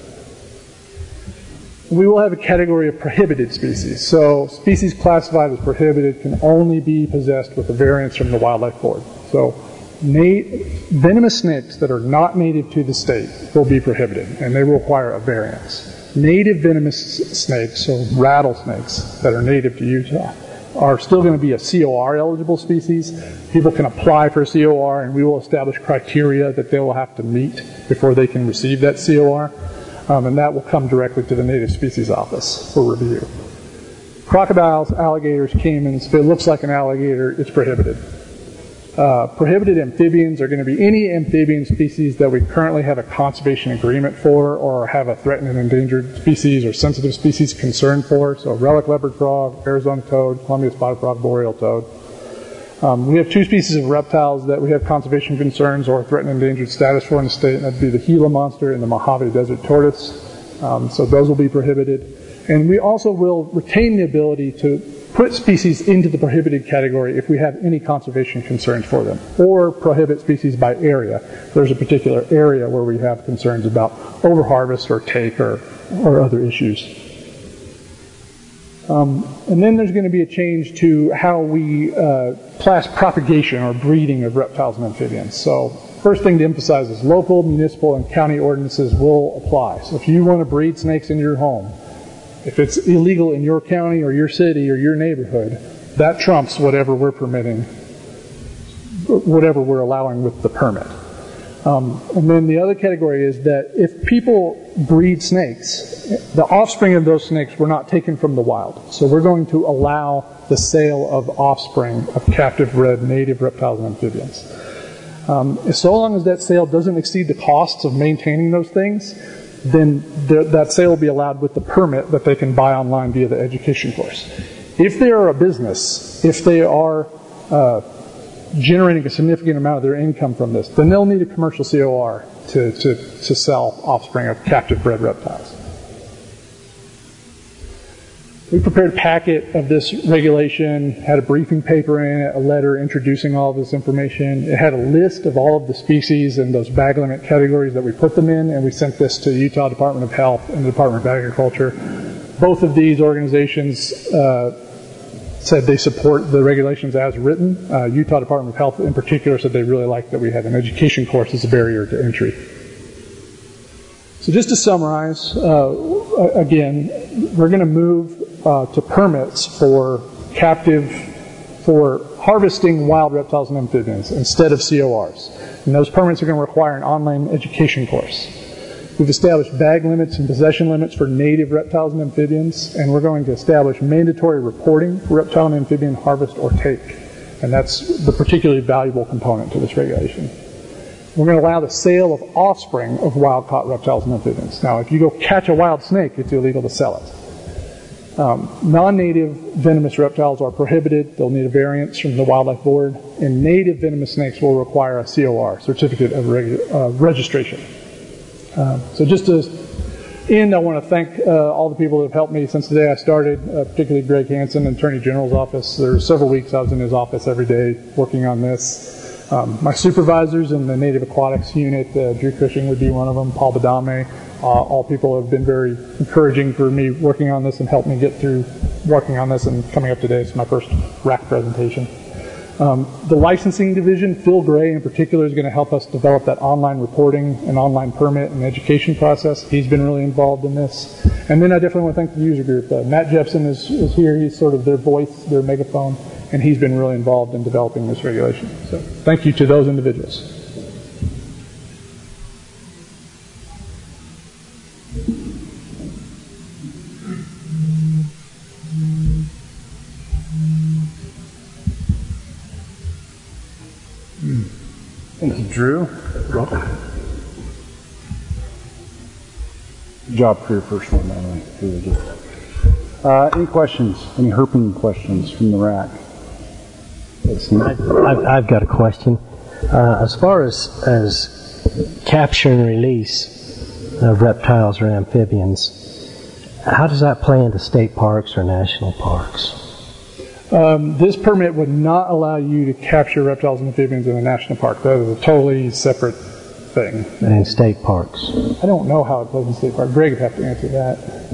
We will have a category of prohibited species. So species classified as prohibited can only be possessed with a variance from the Wildlife Board. So venomous snakes that are not native to the state will be prohibited, and they will require a variance. Native venomous snakes, so rattlesnakes that are native to Utah, are still going to be a COR eligible species. People can apply for a COR, and we will establish criteria that they will have to meet before they can receive that COR. And that will come directly to the Native Species Office for review. Crocodiles, alligators, caimans, if it looks like an alligator, it's prohibited. Prohibited amphibians are going to be any amphibian species that we currently have a conservation agreement for or have a threatened and endangered species or sensitive species concern for. So relic leopard frog, Arizona toad, Columbia spotted frog, boreal toad. We have 2 species of reptiles that we have conservation concerns or threatened and endangered status for in the state, and that would be the Gila monster and the Mojave desert tortoise. So those will be prohibited. And we also will retain the ability to put species into the prohibited category if we have any conservation concerns for them, or prohibit species by area. There's a particular area where we have concerns about overharvest or take or other issues. And then there's going to be a change to how we class propagation or breeding of reptiles and amphibians. So first thing to emphasize is local, municipal, and county ordinances will apply. So if you want to breed snakes in your home, if it's illegal in your county or your city or your neighborhood, that trumps whatever we're permitting, whatever we're allowing with the permit. And then the other category is that if people breed snakes, the offspring of those snakes were not taken from the wild. So we're going to allow the sale of offspring of captive bred native reptiles and amphibians. So long as that sale doesn't exceed the costs of maintaining those things, then that sale will be allowed with the permit that they can buy online via the education course. If they are a business, if they are generating a significant amount of their income from this, then they'll need a commercial COR to sell offspring of captive bred reptiles. We prepared a packet of this regulation, had a briefing paper in it, a letter introducing all of this information. It had a list of all of the species and those bag limit categories that we put them in, and we sent this to the Utah Department of Health and the Department of Agriculture. Both of these organizations said they support the regulations as written. Utah Department of Health in particular said they really like that we have an education course as a barrier to entry. So just to summarize, again, we're going to move to permits for harvesting wild reptiles and amphibians instead of CORs. And those permits are going to require an online education course. We've established bag limits and possession limits for native reptiles and amphibians, and we're going to establish mandatory reporting for reptile and amphibian harvest or take. And that's the particularly valuable component to this regulation. We're going to allow the sale of offspring of wild-caught reptiles and amphibians. Now, if you go catch a wild snake, it's illegal to sell it. Non-native venomous reptiles are prohibited. They'll need a variance from the Wildlife Board. And native venomous snakes will require a COR, Certificate of Registration. So just to end, I want to thank all the people that have helped me since the day I started, particularly Greg Hansen, Attorney General's office. There were several weeks I was in his office every day working on this. My supervisors in the Native Aquatics unit, Drew Cushing would be one of them, Paul Badame, all people have been very encouraging for me working on this and helped me get through working on this and coming up today. It's my first RAC presentation. The licensing division, Phil Gray in particular, is going to help us develop that online reporting and online permit and education process. He's been really involved in this. And then I definitely want to thank the user group. Matt Jepson is here. He's sort of their voice, their megaphone, and he's been really involved in developing this regulation. So thank you to those individuals. Thank you, Drew. Good job for your first one, by the way. Really good. Any questions? Any herping questions from the RAC? I've got a question. As far as capture and release of reptiles or amphibians, how does that play into state parks or national parks? This permit would not allow you to capture reptiles and amphibians in a national park. That is a totally separate thing. And in state parks? I don't know how it plays in state park. Greg would have to answer that.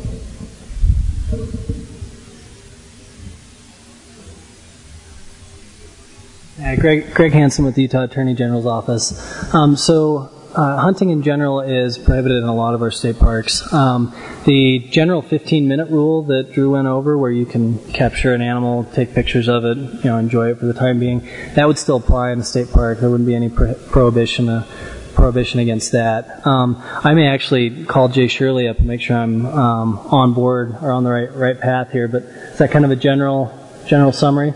Greg Hansen with the Utah Attorney General's Office. Hunting in general is prohibited in a lot of our state parks. The general 15-minute rule that Drew went over, where you can capture an animal, take pictures of it, enjoy it for the time being, that would still apply in a state park. There wouldn't be any prohibition against that. I may actually call Jay Shirley up and make sure I'm on board or on the right path here. But is that kind of a general summary?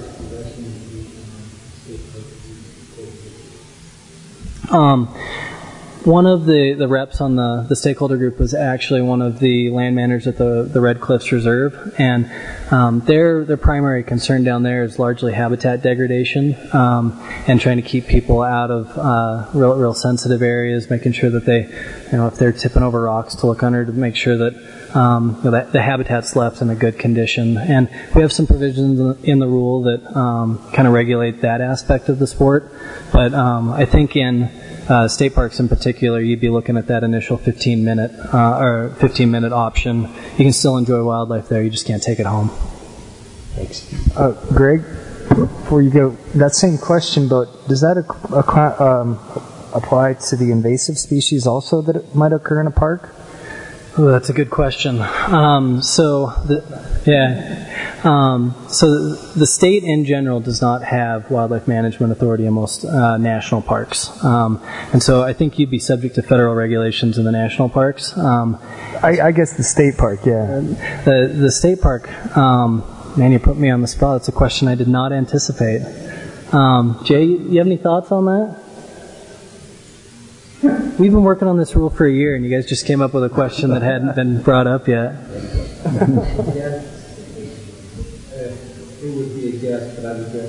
One of the reps on the stakeholder group was actually one of the land managers at the Red Cliffs Reserve, and their primary concern down there is largely habitat degradation and trying to keep people out of real sensitive areas, making sure that they, if they're tipping over rocks to look under, to make sure that that the habitat's left in a good condition. And we have some provisions in the rule that kind of regulate that aspect of the sport, but I think in state parks in particular, you'd be looking at that initial 15-minute option. You can still enjoy wildlife there, you just can't take it home. Thanks. Greg, before you go, that same question, but does that apply to the invasive species also that it might occur in a park? Oh, that's a good question. So the state in general does not have wildlife management authority in most national parks, and so I think you'd be subject to federal regulations in the national parks. I guess the state park, yeah. The state park, man, you put me on the spot. It's a question I did not anticipate. Jay, you have any thoughts on that? We've been working on this rule for a year, and you guys just came up with a question that hadn't been brought up yet. It would be a guess, but I would guess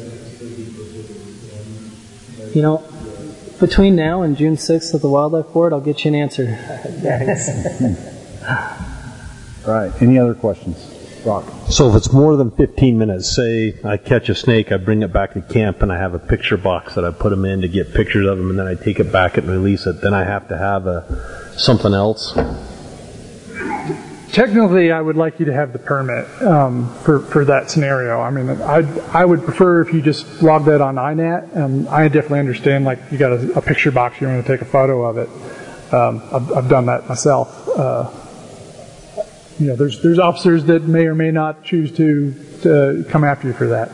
between now and June 6th at the Wildlife Board, I'll get you an answer. All right. Any other questions? Rock. So if it's more than 15 minutes, say I catch a snake, I bring it back to camp, and I have a picture box that I put them in to get pictures of them, and then I take it back and release it, then I have to have something else? Technically, I would like you to have the permit for that scenario. I mean, I would prefer if you just log that on INAT. I definitely understand, like, you got a picture box, you want to take a photo of it. I've done that myself. There's officers that may or may not choose to come after you for that.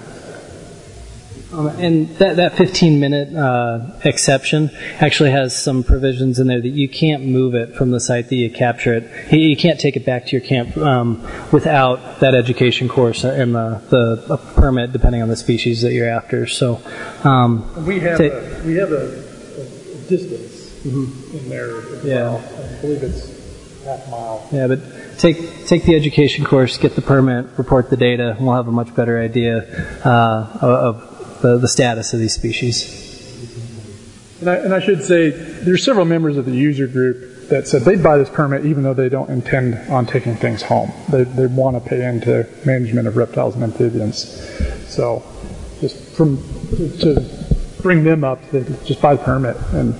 And that 15-minute exception actually has some provisions in there that you can't move it from the site that you capture it. You can't take it back to your camp without that education course and the permit, depending on the species that you're after. So we have a distance in there as well. I believe it's half a mile. Yeah, but take the education course, get the permit, report the data, and we'll have a much better idea of the status of these species. And I should say, there's several members of the user group that said they'd buy this permit even though they don't intend on taking things home. They want to pay into management of reptiles and amphibians. So just to bring them up to just buy the permit. And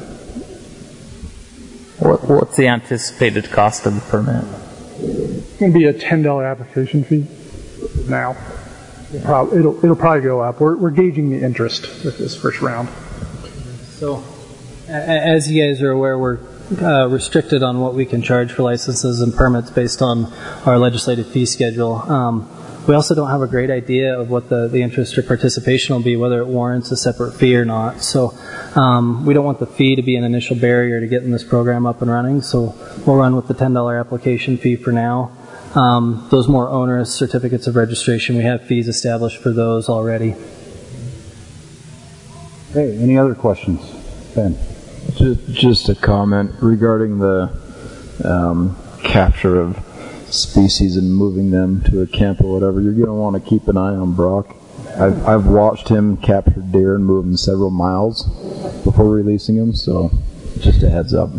what's the anticipated cost of the permit? It's going to be a $10 application fee now. It'll probably go up. We're gauging the interest with this first round. So, as you guys are aware, we're restricted on what we can charge for licenses and permits based on our legislative fee schedule. We also don't have a great idea of what the interest or participation will be, whether it warrants a separate fee or not. So we don't want the fee to be an initial barrier to getting this program up and running. So we'll run with the $10 application fee for now. Those more onerous certificates of registration, we have fees established for those already. Hey, any other questions? Ben? Just a comment regarding the capture of species and moving them to a camp or whatever. You're going to want to keep an eye on Brock. I've watched him capture deer and move them several miles before releasing them, so just a heads up.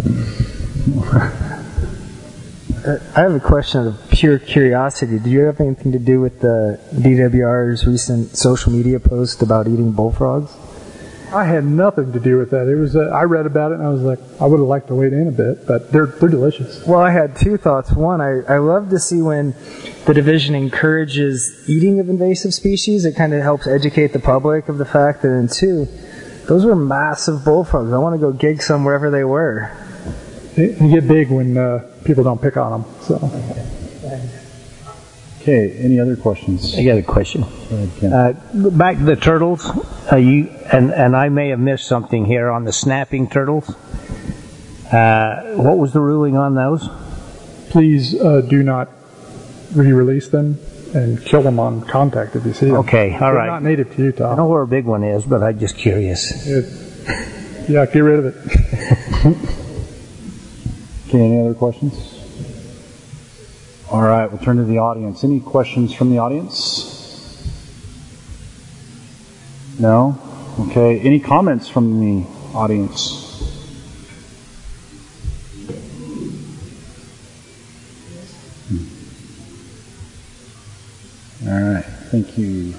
I have a question of pure curiosity. Do you have anything to do with the DWR's recent social media post about eating bullfrogs? I had nothing to do with that. It was I read about it and I was like, I would have liked to wait in a bit, but they're delicious. Well, I had two thoughts. One, I love to see when the division encourages eating of invasive species. It kind of helps educate the public of the fact that, and two, those were massive bullfrogs. I want to go gig some wherever they were. They get big when people don't pick on them. So. Okay, any other questions? I got a question. Go ahead, Ken. Back to the turtles. And I may have missed something here on the snapping turtles. What was the ruling on those? Please do not re-release them and kill them on contact if you see them. Okay, all right. They're not native to Utah. I know where a big one is, but I'm just curious. Yeah, get rid of it. Okay, any other questions? All right, we'll turn to the audience. Any questions from the audience? No? Okay, any comments from the audience? All right, thank you.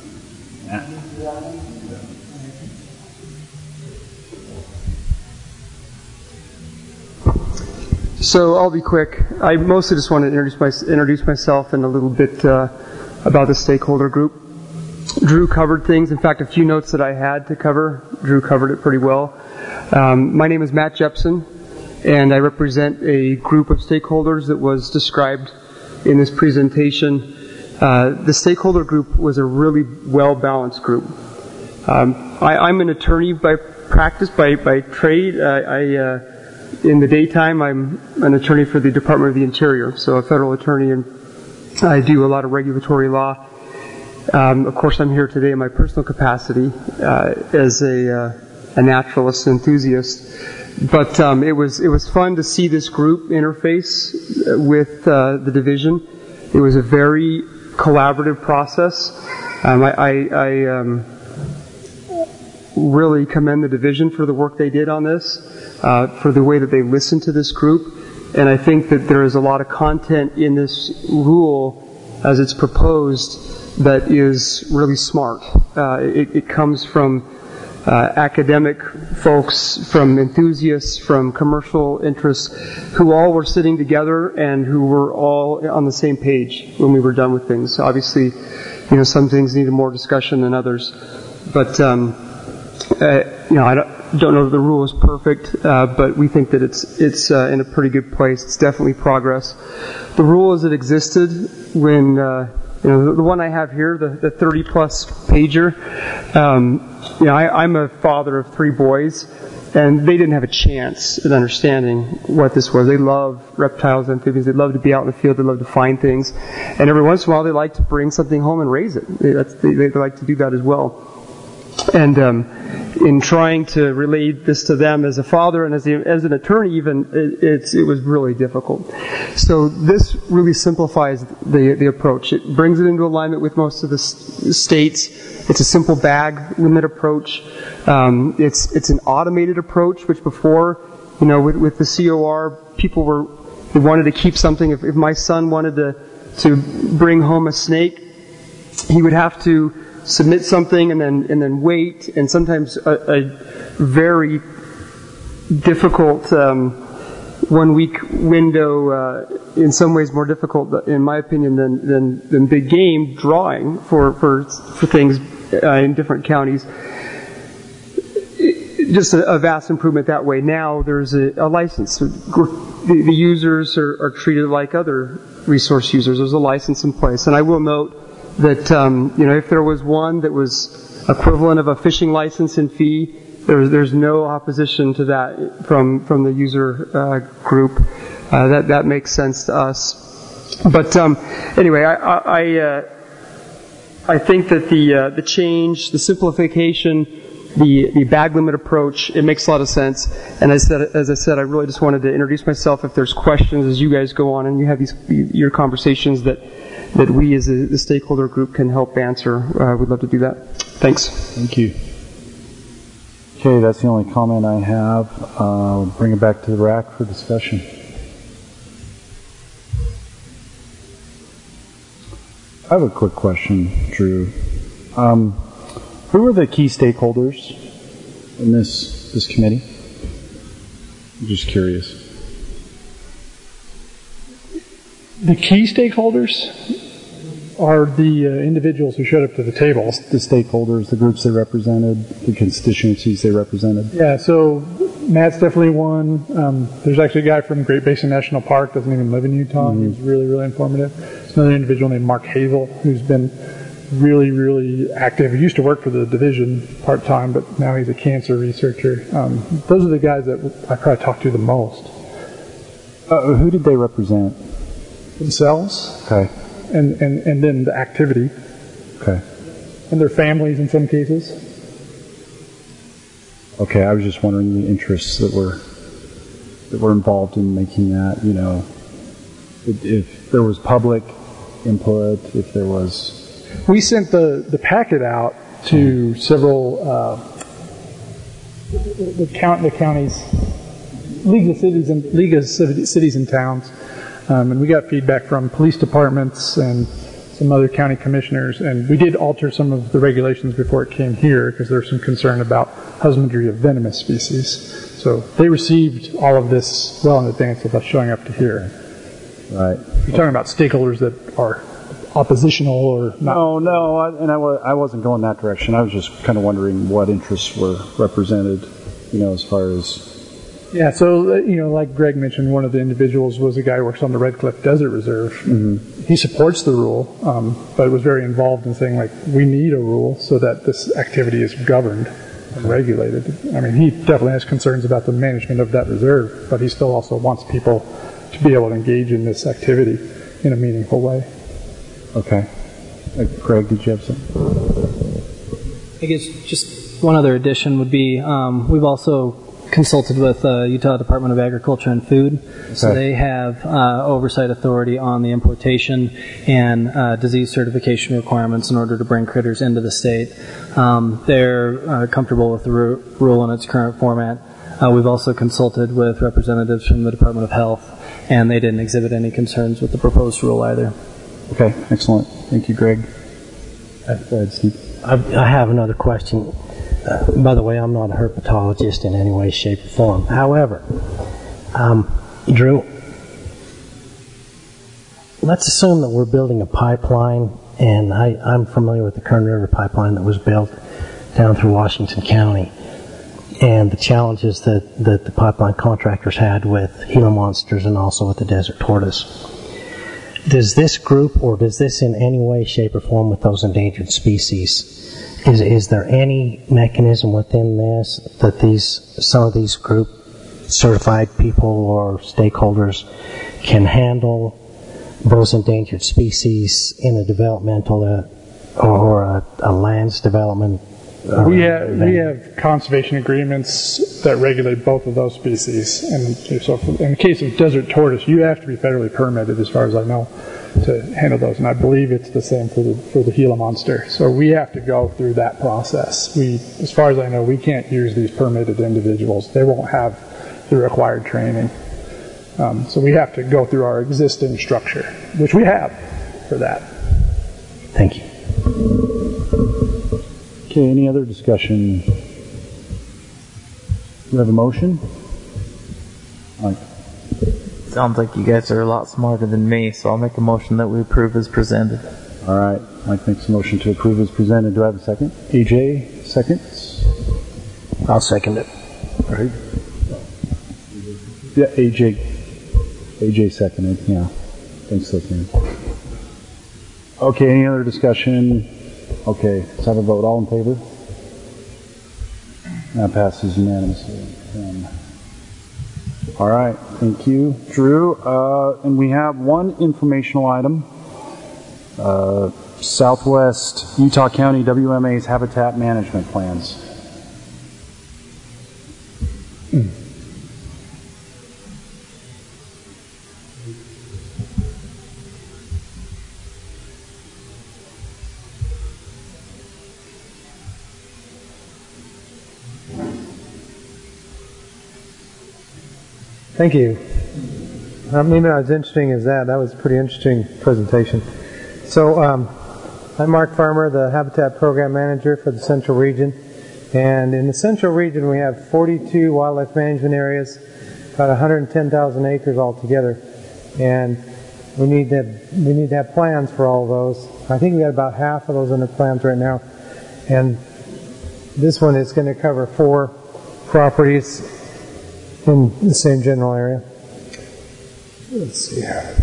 So I'll be quick. I mostly just want to introduce myself and a little bit about the stakeholder group. Drew covered things. In fact, a few notes that I had to cover, Drew covered it pretty well. My name is Matt Jepson, and I represent a group of stakeholders that was described in this presentation. The stakeholder group was a really well-balanced group. I'm an attorney by practice, by trade. In the daytime, I'm an attorney for the Department of the Interior, so a federal attorney, and I do a lot of regulatory law. Of course, I'm here today in my personal capacity as a naturalist enthusiast. But it was fun to see this group interface with the division. It was a very collaborative process. I really commend the division for the work they did on this, for the way that they listened to this group. And I think that there is a lot of content in this rule as it's proposed that is really smart. It comes from academic folks, from enthusiasts, from commercial interests, who all were sitting together and who were all on the same page when we were done with things. Obviously, some things needed more discussion than others. But, I don't know if the rule is perfect, but we think that it's in a pretty good place. It's definitely progress. The rule as it existed when, the one I have here, the 30-plus pager, I'm a father of 3 boys, and they didn't have a chance at understanding what this was. They love reptiles, amphibians. They love to be out in the field. They love to find things. And every once in a while, they like to bring something home and raise it. They like to do that as well. And in trying to relate this to them as a father and as an attorney even, it was really difficult. So this really simplifies the approach. It brings it into alignment with most of the states. It's a simple bag limit approach. It's an automated approach, which before, with the COR, they wanted to keep something. If my son wanted to bring home a snake, he would have to submit something and then wait, and sometimes a very difficult 1 week window, in some ways more difficult, in my opinion, than big game drawing for things in different counties. Just a vast improvement that way. Now there's a license. The users are treated like other resource users. There's a license in place. And I will note that, if there was one that was equivalent of a fishing license and fee, there's no opposition to that from the user group. That makes sense to us. But anyway, I think that the change, the simplification, the bag limit approach, it makes a lot of sense. And as I said, I really just wanted to introduce myself. If there's questions as you guys go on and you have your conversations that we as the stakeholder group can help answer, we'd love to do that. Thanks. Thank you. Okay, that's the only comment I have. Bring it back to the RAC for discussion. I have a quick question, Drew. Who are the key stakeholders in this committee? I'm just curious. The key stakeholders are the individuals who showed up to the table. The stakeholders, the groups they represented, the constituencies they represented. Yeah, so Matt's definitely one. There's actually a guy from Great Basin National Park, doesn't even live in Utah. Mm-hmm. He was really, really informative. There's another individual named Mark Hazel who's been really, really active. He used to work for the division part-time, but now he's a cancer researcher. Those are the guys that I probably talk to the most. Who did they represent? Themselves. Okay. And then the activity. Okay. And their families in some cases. Okay, I was just wondering the interests that were involved in making that, if there was public input, if there was... We sent the packet out to several the counties, League of Cities and Towns, and we got feedback from police departments and some other county commissioners, and we did alter some of the regulations before it came here because there's some concern about husbandry of venomous species. So they received all of this well in advance of us showing up to here. Right. You're talking about stakeholders that are oppositional or not? I wasn't going that direction. I was just kind of wondering what interests were represented, as far as... Yeah, so, like Greg mentioned, one of the individuals was a guy who works on the Red Cliff Desert Reserve. Mm-hmm. He supports the rule, but was very involved in saying, we need a rule so that this activity is governed and regulated. I mean, he definitely has concerns about the management of that reserve, but he still also wants people to be able to engage in this activity in a meaningful way. Okay. Craig, did you have something? I guess just one other addition would be we've also consulted with Utah Department of Agriculture and Food. Okay. So they have oversight authority on the importation and disease certification requirements in order to bring critters into the state. They're comfortable with the rule in its current format. We've also consulted with representatives from the Department of Health, and they didn't exhibit any concerns with the proposed rule either. Okay, excellent. Thank you, Greg. Go ahead, Steve. I have another question. By the way, I'm not a herpetologist in any way, shape, or form. However, Drew, let's assume that we're building a pipeline, and I'm familiar with the Kern River pipeline that was built down through Washington County, and the challenges that the pipeline contractors had with Gila monsters and also with the desert tortoise. Does this group, or does this in any way, shape, or form with those endangered species, is there any mechanism within this that some of these group certified people or stakeholders can handle those endangered species in a developmental or a lands development? We have conservation agreements that regulate both of those species, and so in the case of desert tortoise, you have to be federally permitted, as far as I know, to handle those, and I believe it's the same for the Gila monster. So we have to go through that process. As far as I know, we can't use these permitted individuals. They won't have the required training. So we have to go through our existing structure, which we have for that. Thank you. Okay, any other discussion? Do you have a motion? Mike. Sounds like you guys are a lot smarter than me, so I'll make a motion that we approve as presented. All right, Mike makes a motion to approve as presented. Do I have a second? AJ seconds. I'll second it. All right. Yeah, AJ seconded. Yeah. Thanks, listeners. Okay, any other discussion? Okay, let's have a vote. All in favor? That passes unanimously. All right, thank you, Drew. And we have one informational item. Southwest Utah County WMA's habitat management plans. Thank you. Maybe not as interesting as that. That was a pretty interesting presentation. So, I'm Mark Farmer, the Habitat Program Manager for the Central Region. And in the Central Region, we have 42 wildlife management areas, about 110,000 acres altogether. And we need to have plans for all of those. I think we got about half of those under plans right now. And this one is going to cover 4 properties in the same general area. Let's see here.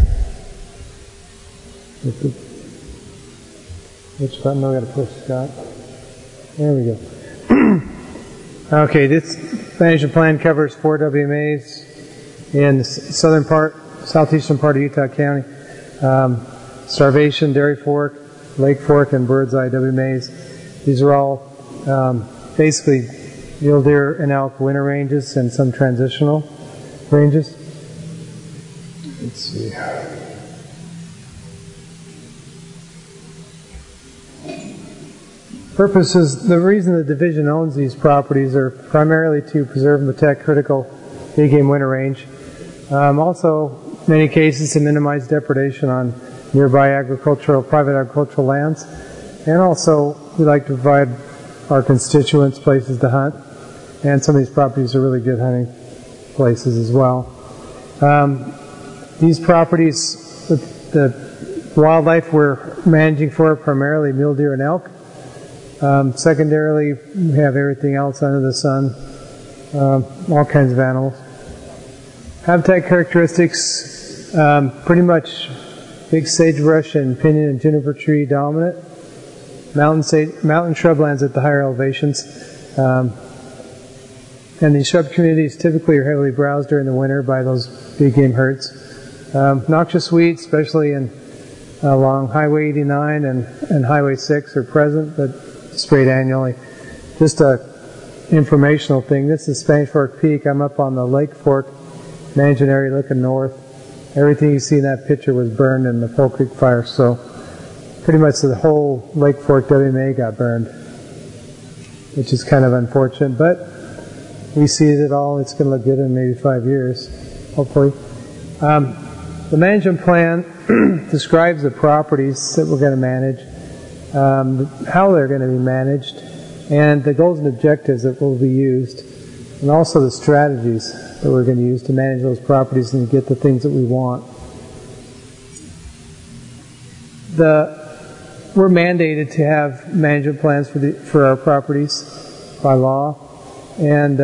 Which button do I got to push, Scott? There we go. Okay, this management plan covers 4 WMAs in the southeastern part of Utah County. Starvation, Dairy Fork, Lake Fork, and Bird's Eye WMAs. These are all basically mule deer and elk winter ranges and some transitional ranges. Let's see. Purposes, the reason the division owns these properties are primarily to preserve and protect critical big game winter range. Also, in many cases, to minimize depredation on nearby private agricultural lands. And also, we like to provide our constituents places to hunt. And some of these properties are really good hunting places as well. These properties, the wildlife we're managing for are primarily mule deer and elk. Secondarily, we have everything else under the sun, all kinds of animals. Habitat characteristics, pretty much big sagebrush and pinyon and juniper tree dominant. Mountain shrublands at the higher elevations. And these shrub communities typically are heavily browsed during the winter by those big game herds. Noxious weeds, especially along Highway 89 and Highway 6, are present, but sprayed annually. Just a informational thing. This is Spanish Fork Peak. I'm up on the Lake Fork management area looking north. Everything you see in that picture was burned in the Pole Creek fire, so pretty much the whole Lake Fork WMA got burned, which is kind of unfortunate, but we seeded it all. It's going to look good in maybe 5 years, hopefully. The management plan describes the properties that we're going to manage, how they're going to be managed, and the goals and objectives that will be used, and also the strategies that we're going to use to manage those properties and get the things that we want. We're mandated to have management plans for our properties by law, and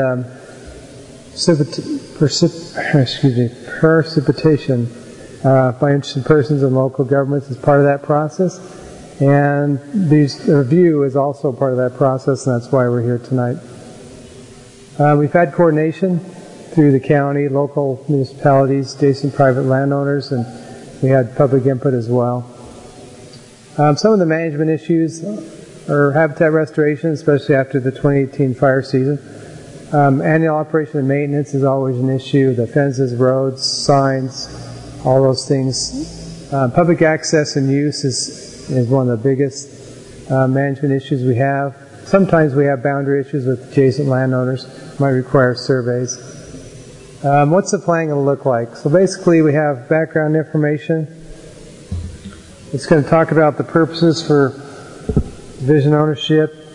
precipitation by interested persons and local governments is part of that process, and the review is also part of that process, and that's why we're here tonight. We've had coordination through the county, local municipalities, adjacent private landowners, and we had public input as well. Some of the management issues are habitat restoration, especially after the 2018 fire season. Annual operation and maintenance is always an issue. The fences, roads, signs, all those things. Public access and use is one of the biggest management issues we have. Sometimes we have boundary issues with adjacent landowners. Might require surveys. What's the plan going to look like? So basically we have background information. It's going to talk about the purposes for division ownership,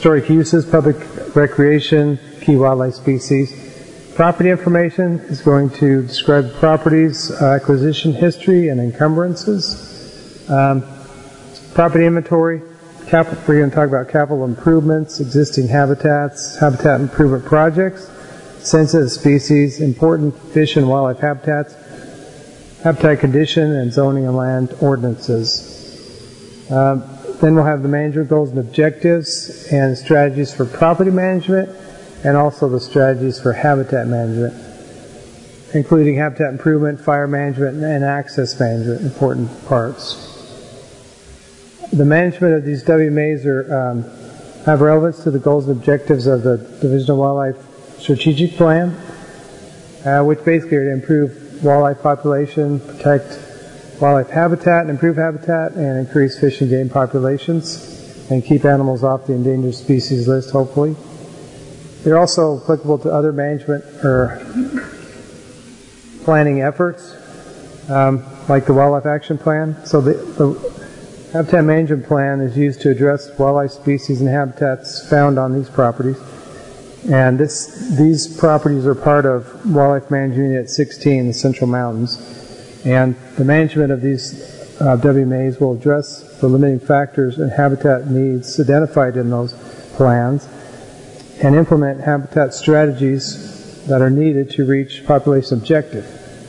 historic uses, public recreation, key wildlife species. Property information is going to describe the property's acquisition history and encumbrances. Property inventory, we're going to talk about capital improvements, existing habitats, habitat improvement projects, sensitive species, important fish and wildlife habitats, habitat condition, and zoning and land ordinances. Then we'll have the management goals and objectives and strategies for property management, and also the strategies for habitat management, including habitat improvement, fire management, and access management, important parts. The management of these WMAs have relevance to the goals and objectives of the Division of Wildlife Strategic Plan, which basically are to improve wildlife population, protect wildlife habitat, and improve habitat, and increase fish and game populations, and keep animals off the endangered species list, hopefully. They're also applicable to other management or planning efforts, like the Wildlife Action Plan. So the Habitat Management Plan is used to address wildlife species and habitats found on these properties. And these properties are part of Wildlife Management Unit 16, the Central Mountains. And the management of these WMAs will address the limiting factors and habitat needs identified in those plans and implement habitat strategies that are needed to reach population objective.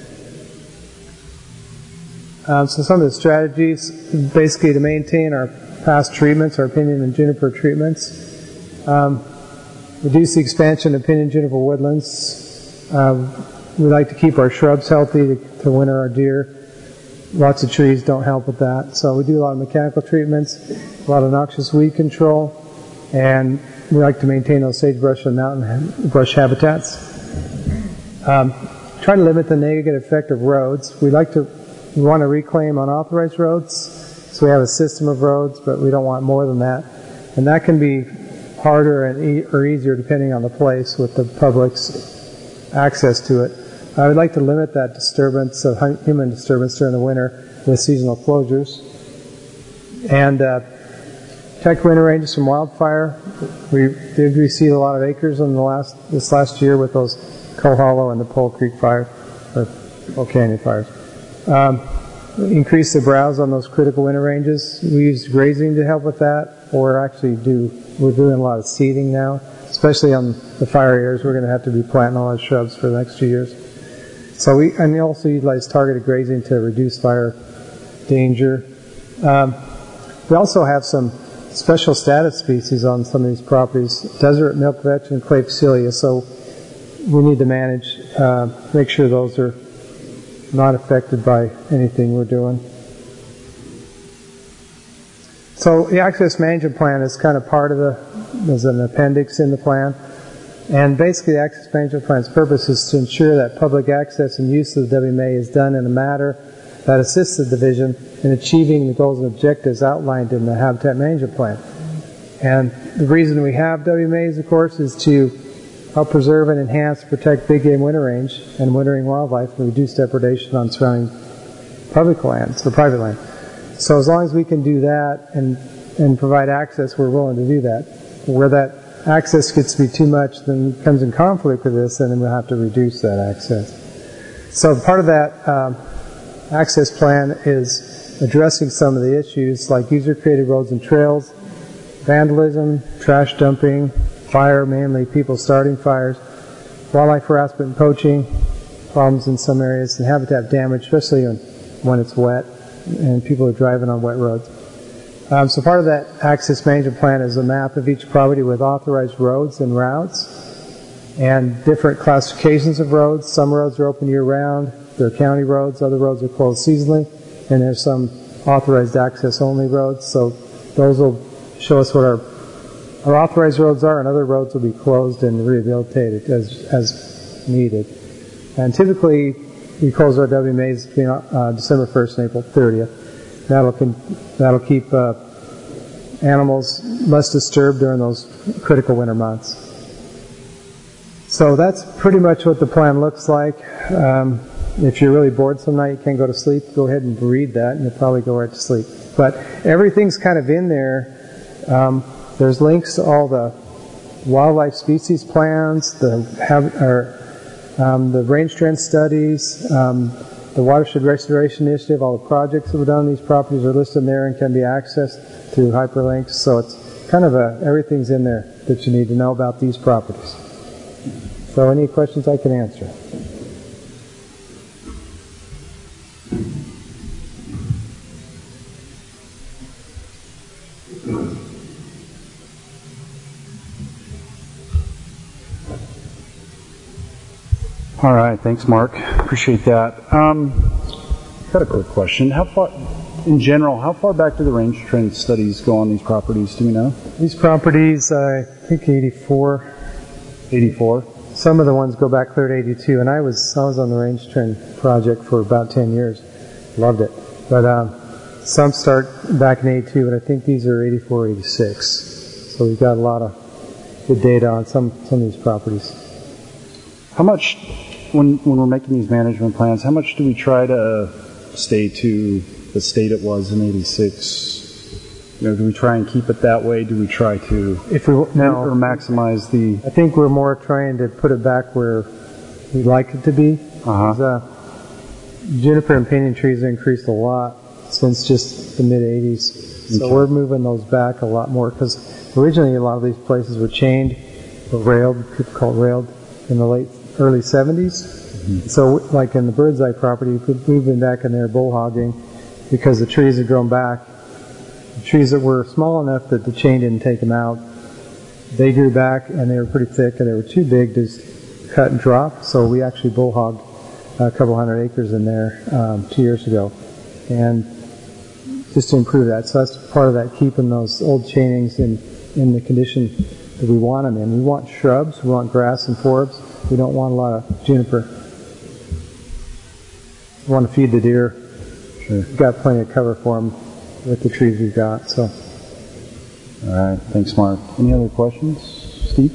So some of the strategies, basically to maintain our past treatments, our pinyon and juniper treatments, reduce the expansion of pinyon juniper woodlands. We like to keep our shrubs healthy to winter our deer. Lots of trees don't help with that. So we do a lot of mechanical treatments, a lot of noxious weed control, and we like to maintain those sagebrush and mountain brush habitats. Try to limit the negative effect of roads. We want to reclaim unauthorized roads, so we have a system of roads, but we don't want more than that. And that can be harder or easier depending on the place with the public's access to it. I would like to limit that disturbance of human disturbance during the winter with seasonal closures. And protect winter ranges from wildfire. We did receive a lot of acres in this last year with those Coal Hollow and the Pole Creek fires, or Pole Canyon fires. Increase the browse on those critical winter ranges. We use grazing to help with that, or actually we're doing a lot of seeding now, especially on the fire areas. We're going to have to be planting a lot of shrubs for the next 2 years. So we also utilize targeted grazing to reduce fire danger. We also have some special status species on some of these properties, desert milk vetch and clay psilia, so we need to make sure those are not affected by anything we're doing. So the Access Management Plan is kind of part of there's an appendix in the plan. And basically the Access Management Plan's purpose is to ensure that public access and use of the WMA is done in a manner that assists the division in achieving the goals and objectives outlined in the Habitat Management Plan. And the reason we have WMAs, of course, is to help preserve and enhance, protect big game winter range and wintering wildlife and reduce depredation on surrounding public lands or private land. So as long as we can do that and provide access, we're willing to do that. Where that access gets to be too much, then it comes in conflict with this, and then we'll have to reduce that access. So part of that access plan is addressing some of the issues like user-created roads and trails, vandalism, trash dumping, fire, mainly people starting fires, wildlife harassment and poaching, problems in some areas, and habitat damage, especially when it's wet and people are driving on wet roads. So part of that access management plan is a map of each property with authorized roads and routes and different classifications of roads. Some roads are open year-round. They're county roads. Other roads are closed seasonally. And there's some authorized access-only roads. So those will show us what our authorized roads are, and other roads will be closed and rehabilitated as needed. And typically, we close our WMAs between December 1st and April 30th. That'll keep animals less disturbed during those critical winter months. So that's pretty much what the plan looks like. If you're really bored some night, you can't go to sleep, go ahead and read that, and you'll probably go right to sleep. But everything's kind of in there. There's links to all the wildlife species plans, the range trend studies, the watershed restoration initiative. All the projects that were done on these properties are listed in there and can be accessed through hyperlinks. So it's kind of everything's in there that you need to know about these properties. So any questions I can answer? All right, thanks, Mark. Appreciate that. Got a quick question. How far, in general, how far back do the range trend studies go on these properties? Do we know? These properties, I think 84. 84. Some of the ones go back clear to 82, and I was on the range trend project for about 10 years. Loved it. But some start back in 82, and I think these are 84, 86. So we've got a lot of good data on some of these properties. How much, when we're making these management plans, how much do we try to stay to the state it was in 86? Do we try and keep it that way? Do we try to or maximize the... I think we're more trying to put it back where we'd like it to be. Juniper and pinyon trees have increased a lot since just the mid-80s. So we're moving those back a lot more because originally a lot of these places were chained or railed, people call it railed, in the early 70s. So like in the Bird's Eye property, we've been back in there bull hogging because the trees had grown back. The trees that were small enough that the chain didn't take them out, they grew back and they were pretty thick and they were too big to just cut and drop. So we actually bull hogged a couple hundred acres in there 2 years ago, and just to improve that. So that's part of that, keeping those old chainings in the condition that we want them in. We want shrubs, we want grass and forbs. We don't want a lot of juniper. We want to feed the deer. Sure. We've got plenty of cover for them with the trees we've got. So. All right, thanks, Mark. Any other questions, Steve?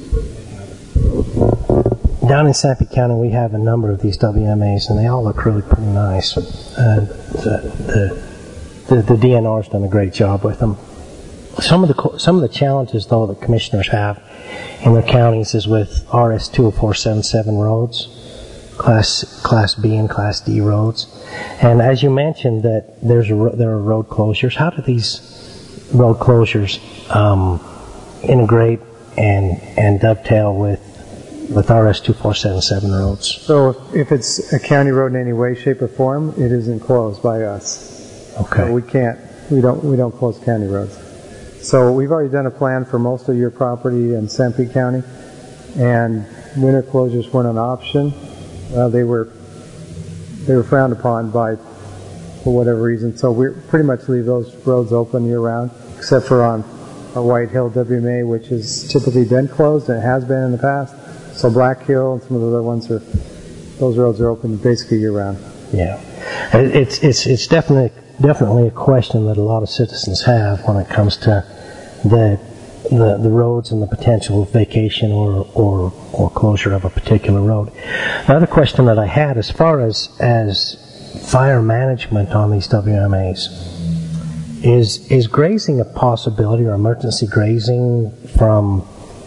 Down in Sanpete County, we have a number of these WMAs, and they all look really pretty nice. The DNR's done a great job with them. Some of the challenges, though, that commissioners have in their counties is with RS 20477 roads, Class B and Class D roads. And as you mentioned, that there are road closures. How do these road closures integrate and dovetail with RS 2477 roads? So if it's a county road in any way, shape, or form, it isn't closed by us. Okay. So we don't close county roads. So we've already done a plan for most of your property in Sanpete County, and winter closures weren't an option. They were frowned upon for whatever reason. So we pretty much leave those roads open year round, except for on our White Hill WMA, which has typically been closed and it has been in the past. So Black Hill and some of the other ones those roads are open basically year round. Yeah, it's definitely a question that a lot of citizens have when it comes to the roads and the potential vacation or closure of a particular road. Another question that I had, as far as fire management on these WMAs, is grazing a possibility, or emergency grazing from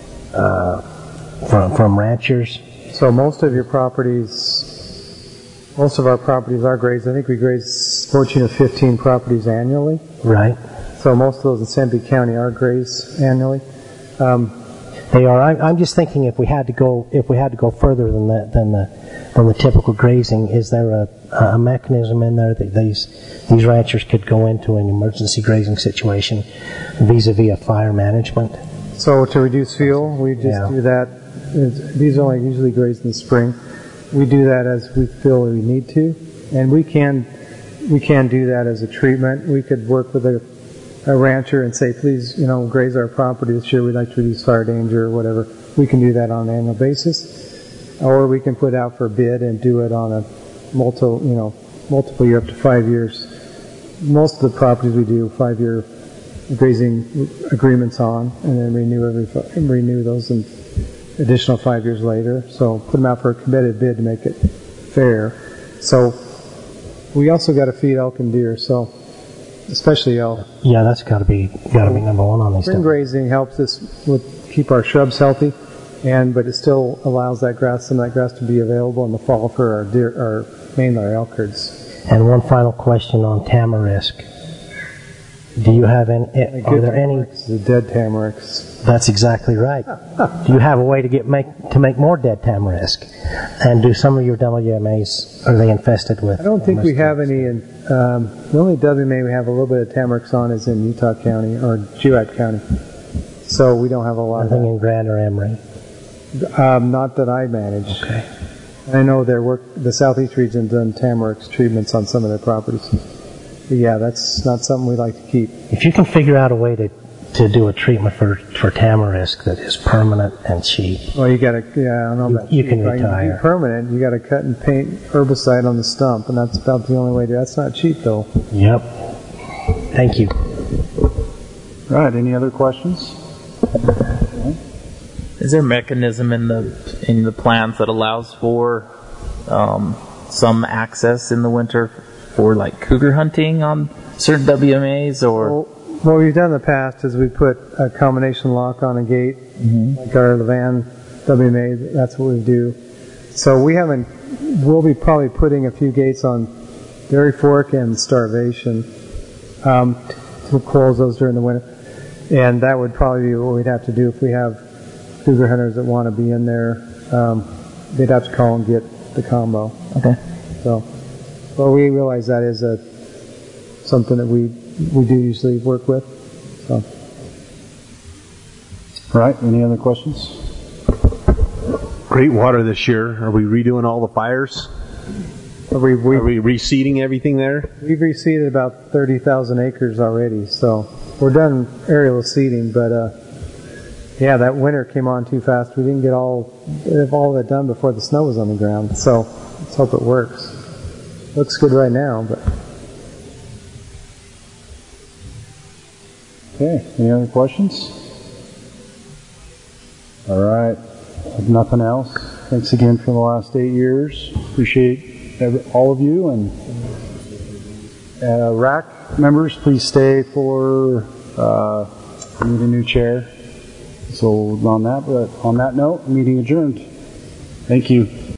ranchers? So most of our properties are grazed. I think we graze 14 or 15 properties annually. Right. So most of those in Sanpete County are grazed annually. They are. I'm just thinking if we had to go further than the typical grazing, is there a mechanism in there that these ranchers could go into an emergency grazing situation vis-a-vis a fire management? So to reduce fuel, we just do that. These are only usually grazed in the spring. We do that as we feel we need to, and we can do that as a treatment. We could work with a rancher and say, please, graze our property this year. We'd like to reduce fire danger or whatever. We can do that on an annual basis, or we can put out for a bid and do it on a multiple year, up to 5 years. Most of the properties we do 5-year grazing agreements on, and then renew those in additional 5 years later. So put them out for a competitive bid to make it fair. So we also got to feed elk and deer. So especially elk. Yeah, that's got to be number one on these Spring stuff. grazing helps us with keep our shrubs healthy, but it still allows that grass, some of that grass, to be available in the fall for our deer, our mainly our elk herds. And one final question on tamarisk. Do you have any? Are there any? The dead tamarisks. That's exactly right. Do you have a way to make more dead tamarisk? And do some of your WMAs, are they infested with? I don't think we have any. The only WMA we have a little bit of tamarisks on is in Utah County or Juat County. So we don't have a lot. Nothing in Grand or Emery. Not that I manage. Okay. I know the Southeast region done tamarisk treatments on some of their properties. But yeah, that's not something we like to keep. If you can figure out a way to do a treatment for tamarisk that is permanent and cheap. Well, you gotta, I don't know about you cheap. can retire. If you permanent, you gotta cut and paint herbicide on the stump, and that's about the only way to do it. That's not cheap though. Yep. Thank you. All right, any other questions? Is there a mechanism in the plans that allows for some access in the winter for like cougar hunting on certain WMAs or? What we've done in the past is we put a combination lock on a gate, like our Levan WMA. That's what we do. So we'll be probably putting a few gates on Dairy Fork and Starvation to close those during the winter. And that would probably be what we'd have to do if we have cougar hunters that want to be in there. They'd have to call and get the combo. Okay. So, well, we realize that is something that we do usually work with. So. All right, any other questions? Great water this year. Are we redoing all the fires? Are we reseeding everything there? We've reseeded about 30,000 acres already, so we're done aerial seeding, but yeah, that winter came on too fast. We didn't get all of it done before the snow was on the ground, so let's hope it works. Looks good right now, but... Okay, any other questions? All right, if nothing else, thanks again for the last 8 years. Appreciate all of you, and RAC members, please stay for we need a new chair. So on that note, meeting adjourned. Thank you.